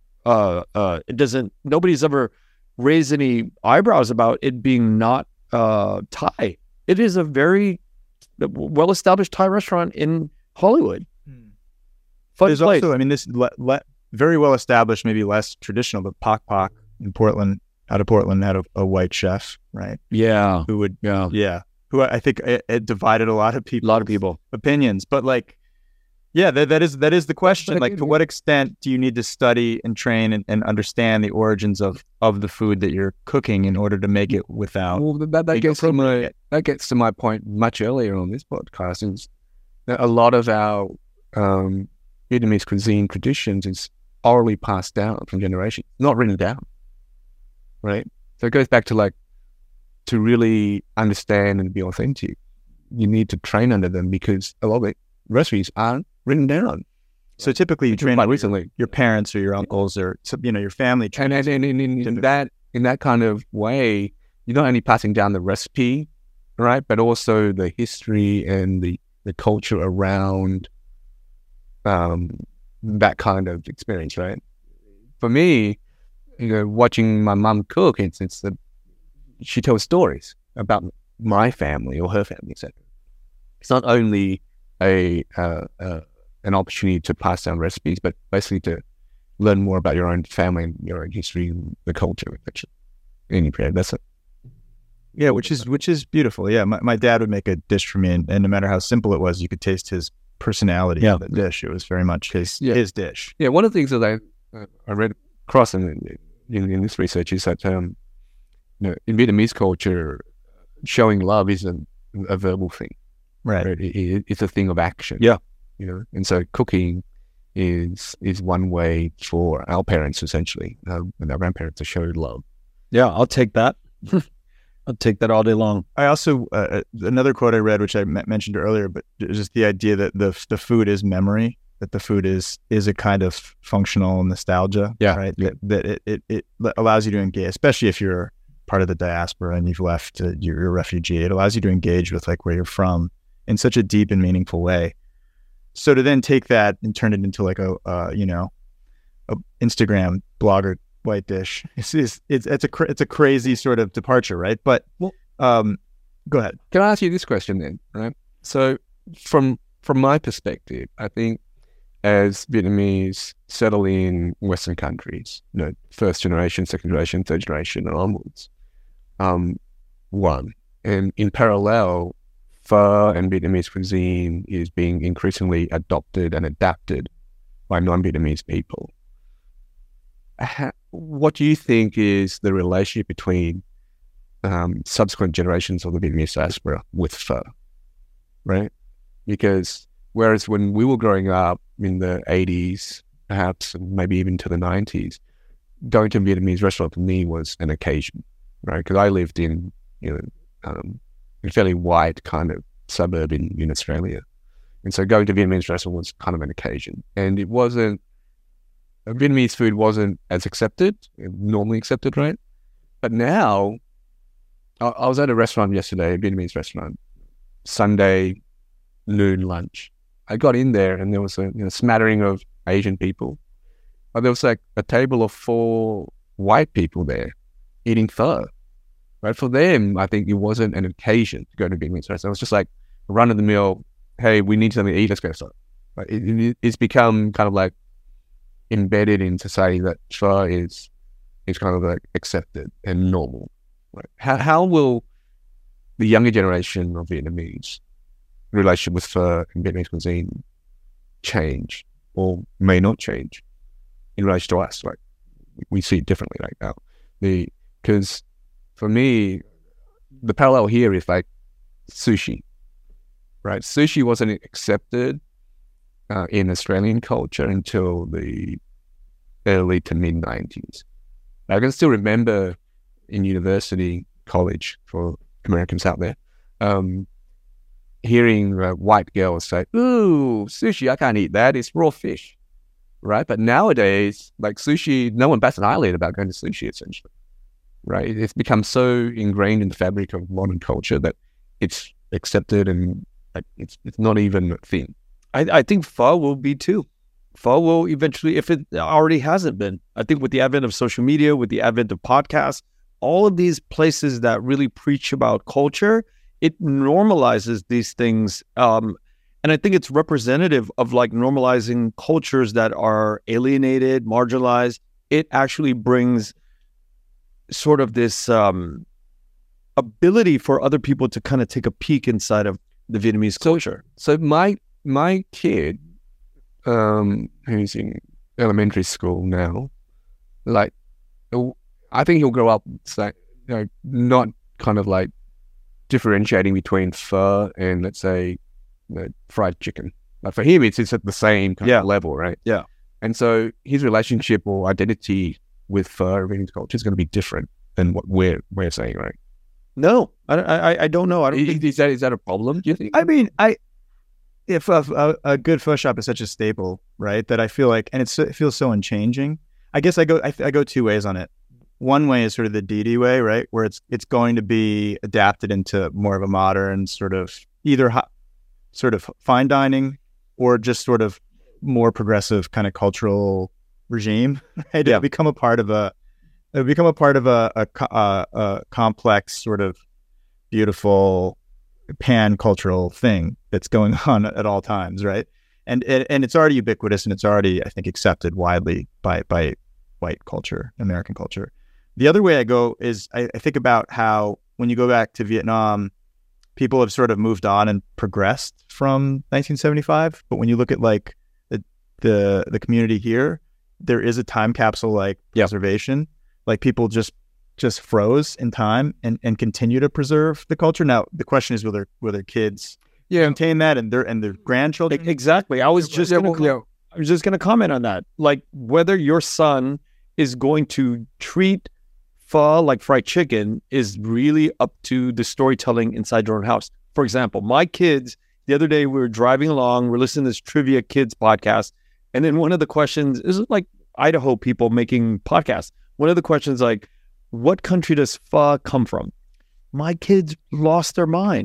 It doesn't. Nobody's ever raised any eyebrows about it being not Thai. It is a very well-established Thai restaurant in Hollywood. Fun There's place. Also, I mean, this very well established, maybe less traditional, but Pak Pak in Portland, out of Portland, had a white chef, right? Yeah. Who I think it divided a lot of people opinions. But that is the question. Like, to what extent do you need to study and train and understand the origins of the food that you're cooking in order to make it without? Well, that gets to my point much earlier on this podcast. Is that a lot of our Vietnamese cuisine traditions is orally passed down from generation, not written down, right? So it goes back to to really understand and be authentic, you need to train under them because a lot of the recipes aren't written down. So typically you train recently your parents or your uncles or your family. And in that kind of way, you're not only passing down the recipe, right, but also the history and the culture around that kind of experience, right? For me, watching my mum cook, she tells stories about my family or her family, etc. It's not only an opportunity to pass down recipes, but basically to learn more about your own family and your own history, the culture, etc. Any period, that's it. Yeah, which is beautiful. Yeah, my dad would make a dish for me, and no matter how simple it was, you could taste his personality in the dish. It was very much his dish. Yeah, one of the things that I read across in this research is that in Vietnamese culture, showing love is a verbal thing, right? It's a thing of action. Yeah, and so cooking is one way for our parents essentially and our grandparents to show love. Yeah, I'll take that. I'll take that all day long. I also, another quote I read, which I mentioned earlier, but just the idea that the food is memory, that the food is a kind of functional nostalgia, right? Yeah. That it allows you to engage, especially if you're part of the diaspora and you've left, you're a refugee. It allows you to engage with where you're from in such a deep and meaningful way. So to then take that and turn it into like a Instagram blogger white dish, it's a crazy sort of departure, right? But go ahead. Can I ask you this question then? Right. So from my perspective, I think as Vietnamese settle in Western countries, first generation, second generation, third generation, and onwards, and in parallel, pho and Vietnamese cuisine is being increasingly adopted and adapted by non-Vietnamese people. What do you think is the relationship between subsequent generations of the Vietnamese diaspora with pho, right? Because whereas when we were growing up in the 80s, perhaps, and maybe even to the 90s, going to a Vietnamese restaurant for me was an occasion, right? Because I lived in, a fairly white kind of suburb in Australia. And so going to a Vietnamese restaurant was kind of an occasion. And Vietnamese food wasn't as normally accepted, right? But now, I was at a restaurant yesterday, a Vietnamese restaurant, Sunday noon lunch. I got in there and there was a smattering of Asian people. But there was like a table of 4 white people there eating pho. Right? For them, I think it wasn't an occasion to go to a Vietnamese restaurant. It was just like a run-of-the-mill, hey, we need something to eat, let's go to pho. Right? It's become kind of like embedded in society that pho is kind of like accepted and normal. Right? How will the younger generation of Vietnamese relationship with pho and Vietnamese cuisine change or may not change in relation to us? Like we see it differently right now. Because for me, the parallel here is like sushi, right? Sushi wasn't accepted in Australian culture until the early to mid 90s. I can still remember in university, college for Americans out there, hearing white girls say, "Ooh, sushi, I can't eat that. It's raw fish," right? But nowadays, like sushi, no one bats an eyelid about going to sushi, essentially, right? It's become so ingrained in the fabric of modern culture that it's accepted and like it's not even a thing. I think pho will be too. Pho will eventually, if it already hasn't been. I think with the advent of social media, with the advent of podcasts, all of these places that really preach about culture, it normalizes these things. And I think it's representative of like normalizing cultures that are alienated, marginalized. It actually brings sort of this ability for other people to kind of take a peek inside of the Vietnamese culture. So my kid, who's in elementary school now, like, I think he'll grow up not kind of like differentiating between pho and, let's say, fried chicken. Like for him, it's at the same kind of level, right? Yeah. And so his relationship or identity with pho or Vietnamese culture is going to be different than what we're saying, right? No, I don't know. I don't think... Is that a problem, do you think? I mean, if a good pho shop is such a staple, right, that I feel like, and it feels so unchanging. I guess I go 2 ways on it. One way is sort of the Didi way, right, where it's going to be adapted into more of a modern sort of either sort of fine dining or just sort of more progressive kind of cultural regime. Right? Yeah. Become a part of a complex sort of beautiful pan-cultural thing that's going on at all times, right? And it's already ubiquitous and it's already, I think, accepted widely by white culture, American culture. The other way I go is I think about how when you go back to Vietnam, people have sort of moved on and progressed from 1975. But when you look at like the community here, there is a time capsule like preservation. Like people just froze in time and continue to preserve the culture. Now the question is, will their kids maintain that and their grandchildren? Exactly. I was just gonna comment on that. Like whether your son is going to treat pho like fried chicken is really up to the storytelling inside your own house. For example, my kids, the other day we were driving along, we're listening to this Trivia Kids podcast, and then one of the questions is like Idaho people making podcasts. One of the questions like, what country does pho come from? My kids lost their mind.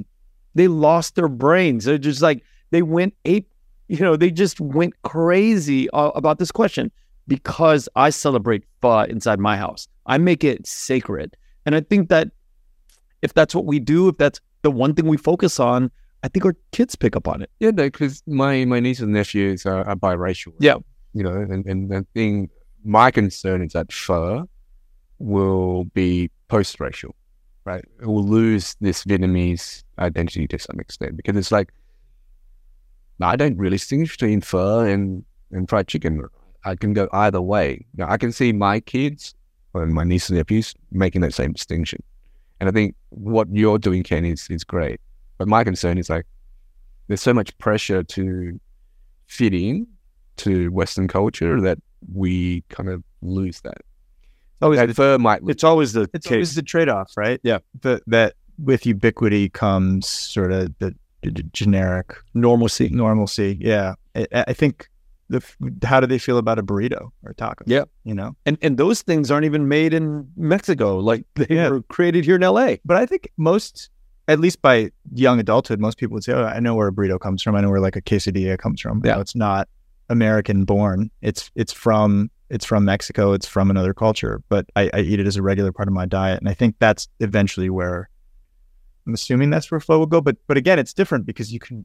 They lost their brains. They're just like, they went ape, they just went crazy about this question because I celebrate pho inside my house. I make it sacred. And I think that if that's what we do, if that's the one thing we focus on, I think our kids pick up on it. Yeah, because my nieces and nephews are biracial. Yeah. And the thing, my concern is that pho will be post-racial, right? It will lose this Vietnamese identity to some extent because it's like, I don't really distinguish between pho and fried chicken. I can go either way. I can see my kids and my nieces and nephews making that same distinction. And I think what you're doing, Ken, is great. But my concern is like, there's so much pressure to fit in to Western culture that we kind of lose that. It's always the trade-off, right? Yeah. That with ubiquity comes sort of the generic normalcy. Yeah. I think how do they feel about a burrito or a taco? Yeah. And those things aren't even made in Mexico. Like they were created here in LA. But I think at least by young adulthood, most people would say, oh, I know where a burrito comes from. I know where like a quesadilla comes from. Yeah. It's not American born. It's from Mexico. It's from another culture, but I eat it as a regular part of my diet. And I think that's eventually where I'm assuming that's where pho will go. But again, it's different because you can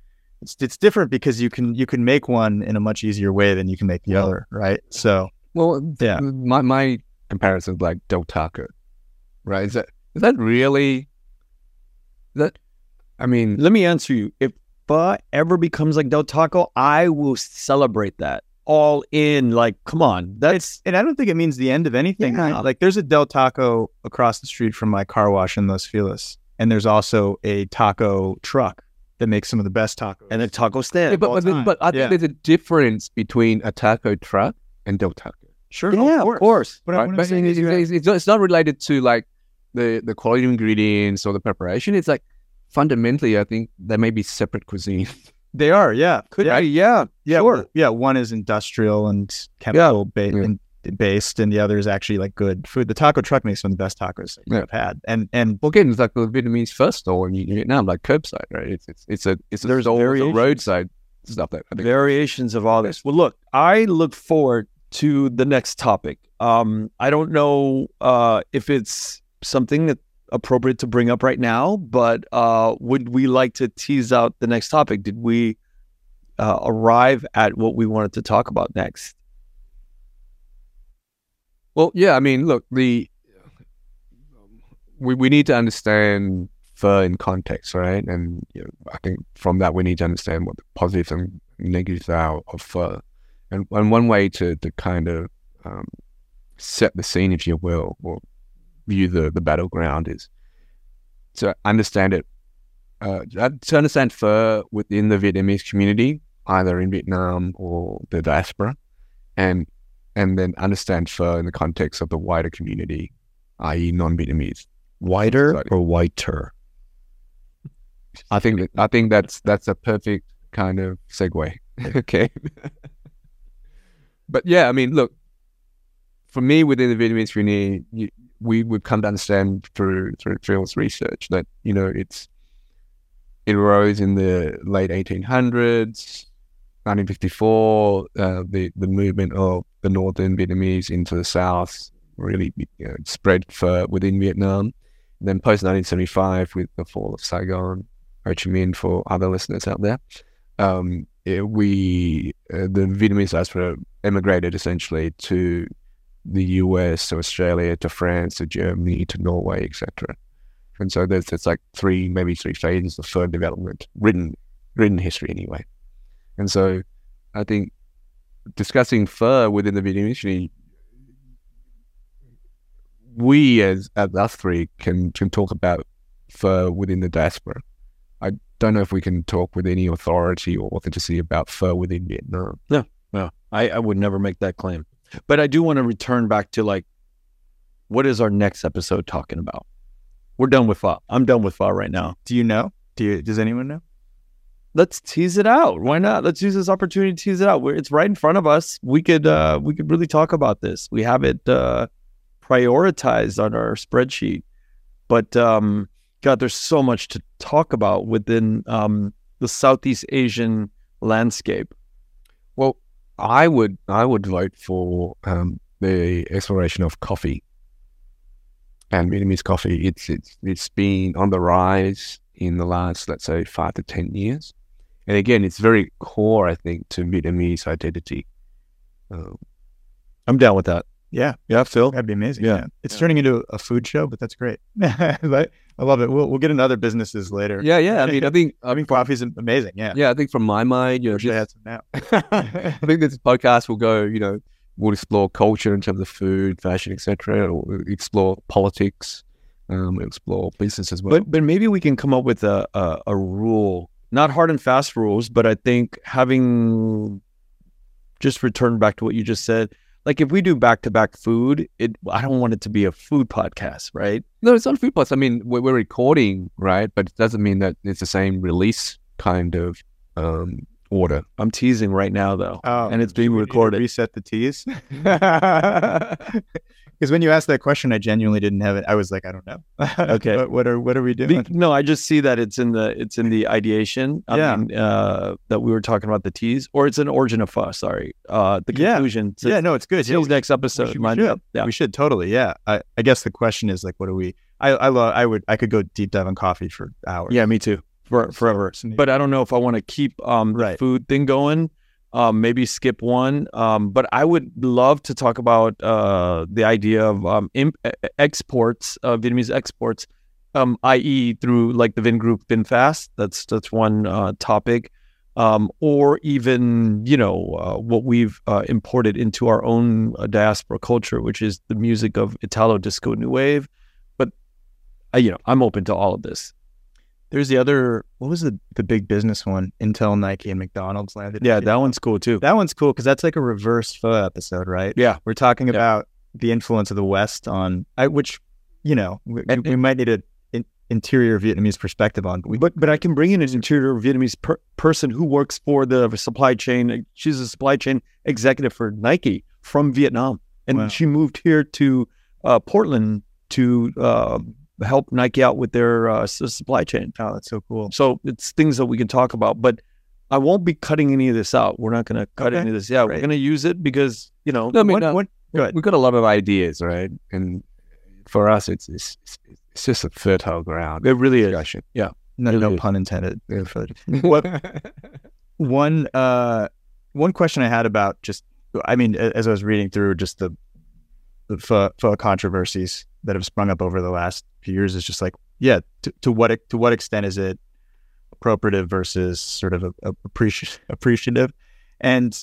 make one in a much easier way than you can make the other. Right. So, yeah, my comparison is like Del Taco, right? Is that really that? I mean, let me answer you. If pho ever becomes like Del Taco, I will celebrate that. All in, like, come on. And I don't think it means the end of anything. Yeah. Like, there's a Del Taco across the street from my car wash in Los Feliz, and there's also a taco truck that makes some of the best tacos. And a taco stand. Yeah, but I think there's a difference between a taco truck and Del Taco. Sure, yeah, of course. But it's not related to like the quality of ingredients or the preparation. It's like fundamentally, I think there may be separate cuisine. They are, yeah. Could be, yeah. Sure. Yeah, one is industrial and chemical based, and the other is actually like good food. The taco truck makes some of the best tacos I've had. And well, again, it's like the Vietnamese first store in Vietnam, like curbside, right? There's all the roadside stuff that I think variations of all this. Well, look, I look forward to the next topic. I don't know if it's something that appropriate to bring up right now, but would we like to tease out the next topic? Did we arrive at what we wanted to talk about next? Well, yeah, I mean, look, we need to understand pho in context, right? And I think from that we need to understand what the positives and negatives are of pho. And one way to kind of set the scene, if you will, or view the battleground is to understand it, to understand pho within the Vietnamese community, either in Vietnam or the diaspora, and then understand pho in the context of the wider community, i.e. non-Vietnamese. Wider or whiter? I think that's a perfect kind of segue. Okay. But yeah, I mean, look, for me, within the Vietnamese community, we've come to understand through Phil's research that it arose in the late 1800s, 1954. The movement of the northern Vietnamese into the south really spread within Vietnam. And then post 1975, with the fall of Saigon, Ho Chi Minh, for other listeners out there, the Vietnamese diaspora emigrated essentially to the US, to Australia, to France, to Germany, to Norway, etc. And so there's like maybe three phases of pho development, written history anyway. And so I think discussing pho within the Vietnamese community, we as us three can talk about pho within the diaspora. I don't know if we can talk with any authority or authenticity about pho within Vietnam. No, I would never make that claim. But I do want to return back to like, what is our next episode talking about? We're done with pho. I'm done with pho right now. Do you know? Does anyone know? Let's tease it out. Why not? Let's use this opportunity to tease it out. It's right in front of us. We could really talk about this. We have it prioritized on our spreadsheet. But God, there's so much to talk about within the Southeast Asian landscape. Well, I would vote for the exploration of coffee and Vietnamese coffee. It's been on the rise in the last, let's say, 5 to 10 years, and again, it's very core, I think, to Vietnamese identity. I'm down with that. Yeah, Phil. That'd be amazing. Yeah, it's turning into a food show, but that's great. I love it. We'll get into other businesses later. Yeah. I think coffee's amazing. Yeah. I think from my mind, I had some now. I think this podcast will go. We'll explore culture in terms of food, fashion, etc. We'll explore politics. We'll explore business as well. But maybe we can come up with a rule, not hard and fast rules, but I think having just returned back to what you just said. Like if we do back-to-back food, I don't want it to be a food podcast, right? No, it's not a food podcast. I mean, we're recording, right? But it doesn't mean that it's the same release kind of order. I'm teasing right now, though, and it's being recorded. Reset the tease. Because when you asked that question, I genuinely didn't have it. I was like, I don't know. Okay, what are we doing? No, I just see that it's in the ideation. I mean, that we were talking about the tease, or it's an origin of pho. Sorry, the conclusion. So no, it's good. Till next episode. We should totally. Yeah, I guess the question is like, what do we? I could go deep dive on coffee for hours. Yeah, me too. Forever. But I don't know if I want to keep the food thing going. Maybe skip one. But I would love to talk about the idea of exports, Vietnamese exports, i.e. through like the Vingroup VinFast. That's one topic. Or even, what we've imported into our own diaspora culture, which is the music of Italo Disco New Wave. But, I'm open to all of this. There's the other, what was the big business one? Intel, Nike, and McDonald's landed. Yeah, that one's cool too. That one's cool because that's like a reverse pho episode, right? Yeah. We're talking about the influence of the West on, which, we might need an interior Vietnamese perspective on. But I can bring in an interior Vietnamese person who works for the supply chain. She's a supply chain executive for Nike from Vietnam. And she moved here to Portland to help Nike out with their supply chain. Oh, that's so cool. So it's things that we can talk about, but I won't be cutting any of this out. We're not going to cut any of this. Yeah, we're going to use it because, we've got a lot of ideas, right? And for us, it's just a fertile ground. It really discussion. Is. Yeah. No pun intended. One question I had about as I was reading through just the pho controversies that have sprung up over the last few years is just like, to what extent is it appropriative versus sort of appreciative, and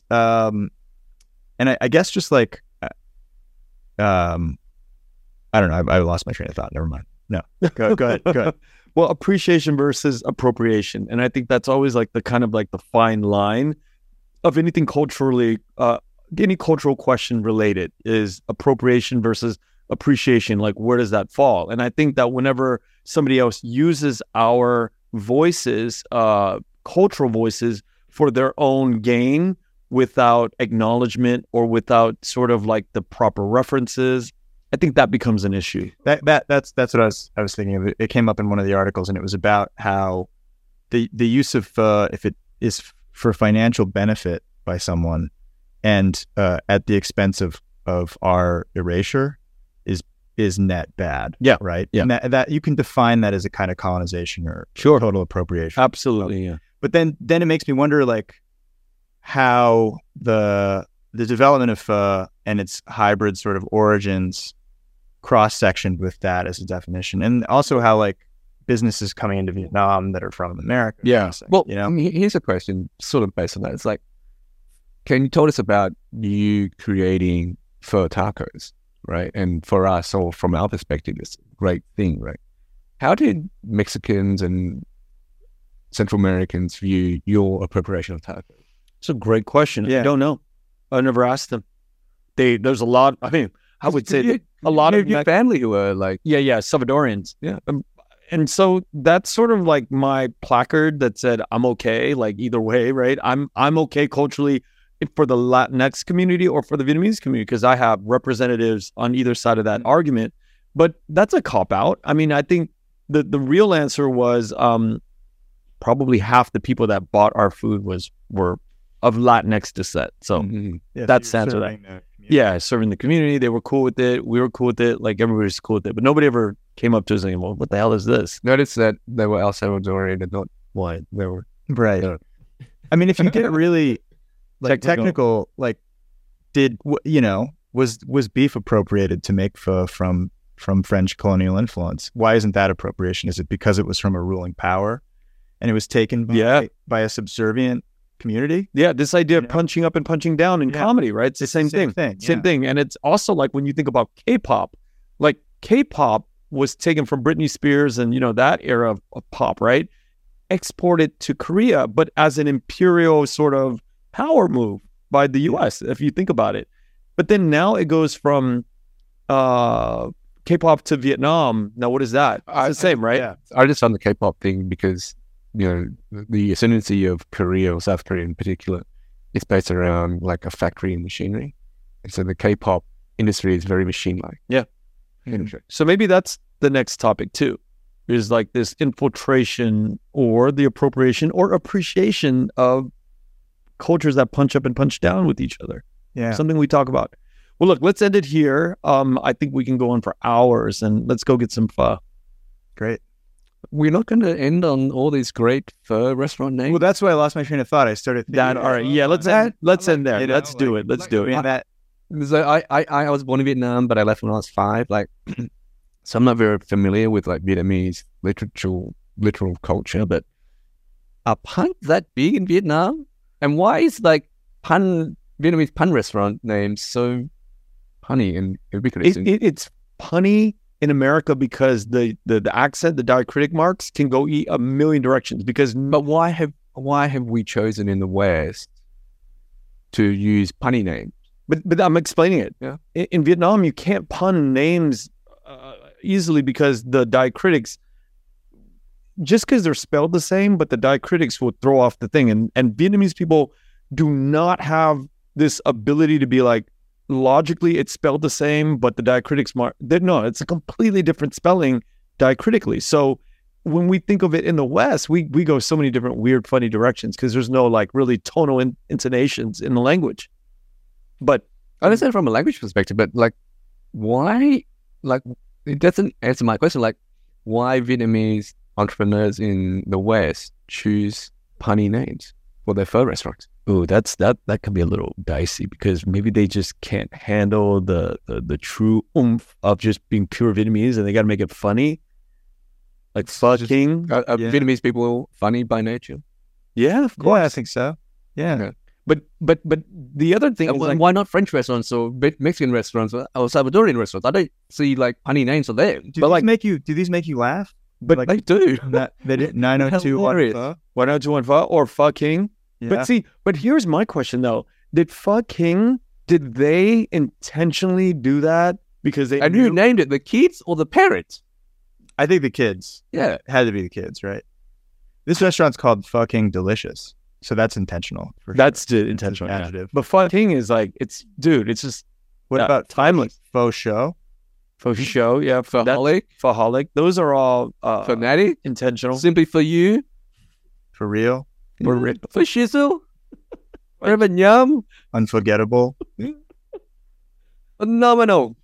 I guess just like I don't know, I lost my train of thought. Never mind. No, go ahead. Well, appreciation versus appropriation, and I think that's always like the kind of like the fine line of anything culturally, any cultural question related is appropriation versus appreciation. Like, where does that fall? And I think that whenever somebody else uses our voices, cultural voices, for their own gain without acknowledgement or without sort of like the proper references, I think that becomes an issue. That's what I was thinking of. It came up in one of the articles, and it was about how the use of if it is for financial benefit by someone and at the expense of our erasure is net bad. Yeah. Right. Yeah. And that you can define that as a kind of colonization or total appropriation. Absolutely. Yeah. But then it makes me wonder like how the development of and its hybrid sort of origins cross-sectioned with that as a definition, and also how like businesses coming into Vietnam that are from America. Yeah. Well, here's a question sort of based on that. It's like, can you tell us about you creating pho tacos, right? And for us, or from our perspective, it's a great thing, right? How did Mexicans and Central Americans view your appropriation of tacos? It's a great question. Yeah. I don't know. I never asked them. There's a lot. I mean, I would say a lot of your family who are like, Salvadorians. Yeah. And so that's sort of like my placard that said, I'm okay, like either way, right? I'm okay culturally for the Latinx community or for the Vietnamese community, because I have representatives on either side of that argument. But that's a cop-out. I mean, I think the real answer was probably half the people that bought our food were of Latinx descent. So that's the answer to that. Yeah, serving the community. They were cool with it. We were cool with it. Like everybody's cool with it. But nobody ever came up to us and, well, what the hell is this? Notice that they were El Salvadorian and not white. They were right. I mean, if you get really like technical, like was beef appropriated to make pho from French colonial influence? Why isn't that appropriation? Is it because it was from a ruling power and it was taken by a subservient community? Yeah, this idea of punching up and punching down in comedy, right? It's the same thing. Same thing. And it's also like when you think about K-pop, like K-pop was taken from Britney Spears and, that era of pop, right? Exported to Korea, but as an imperial sort of power move by the U.S., if you think about it. But then now it goes from K-pop to Vietnam. Now, what is that? It's the same, right? Yeah. I just found the K-pop thing because, the ascendancy of Korea or South Korea in particular is based around like a factory and machinery. And so the K-pop industry is very machine-like. Yeah. So maybe that's the next topic too, is like this infiltration or the appropriation or appreciation of cultures that punch up and punch down with each other. Yeah. Something we talk about. Well, look, let's end it here. I think we can go on for hours and let's go get some pho. Great. We're not going to end on all these great pho restaurant names. Well, that's why I lost my train of thought. I started thinking that. All right. Yeah. Let's end there. Let's do it. Let's do it. So I was born in Vietnam, but I left when I was 5. Like, so I'm not very familiar with like Vietnamese literal culture, but are pun that big in Vietnam? And why is like Vietnamese pun restaurant names so punny and ubiquitous? It's punny in America because the accent, the diacritic marks can go a million directions. But why have we chosen in the West to use punny names? But I'm explaining it. Yeah. In Vietnam, you can't pun names easily because the diacritics, just because they're spelled the same, but the diacritics will throw off the thing. And Vietnamese people do not have this ability to be like, logically it's spelled the same, but the diacritics no, it's a completely different spelling diacritically. So when we think of it in the West, we go so many different weird, funny directions because there's no like really tonal intonations in the language. But I understand from a language perspective, but like, why? Like, it doesn't answer my question. Like, why Vietnamese entrepreneurs in the West choose punny names for their pho restaurants? Ooh, that can be a little dicey because maybe they just can't handle the true oomph of just being pure Vietnamese, and they got to make it funny. Like fucking Vietnamese people funny by nature. Yeah, of course. Yeah, I think so. Yeah. Okay. But the other thing is like, why not French restaurants or Mexican restaurants or Salvadorian restaurants? I don't see like punny names for them. Do these make you laugh? But like, they do. They did 90210 pho or fucking. Yeah. But here's my question though: did they intentionally do that because they? And who named it? The kids or the parents? I think the kids. Yeah, it had to be the kids, right? This restaurant's called Fucking Delicious. So that's intentional. That's the intentional adjective. But fucking is like, it's just... What about timeless? Faux show? Faux show, yeah. Faholic. Those are all... Fanatic? Intentional. Simply for you? For real? For shizzle? Forever yum? Unforgettable? Phenomenal.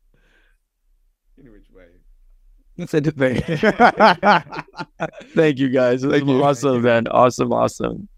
In which way? That's it. Thank you, guys. Thank you. Awesome, man. Awesome.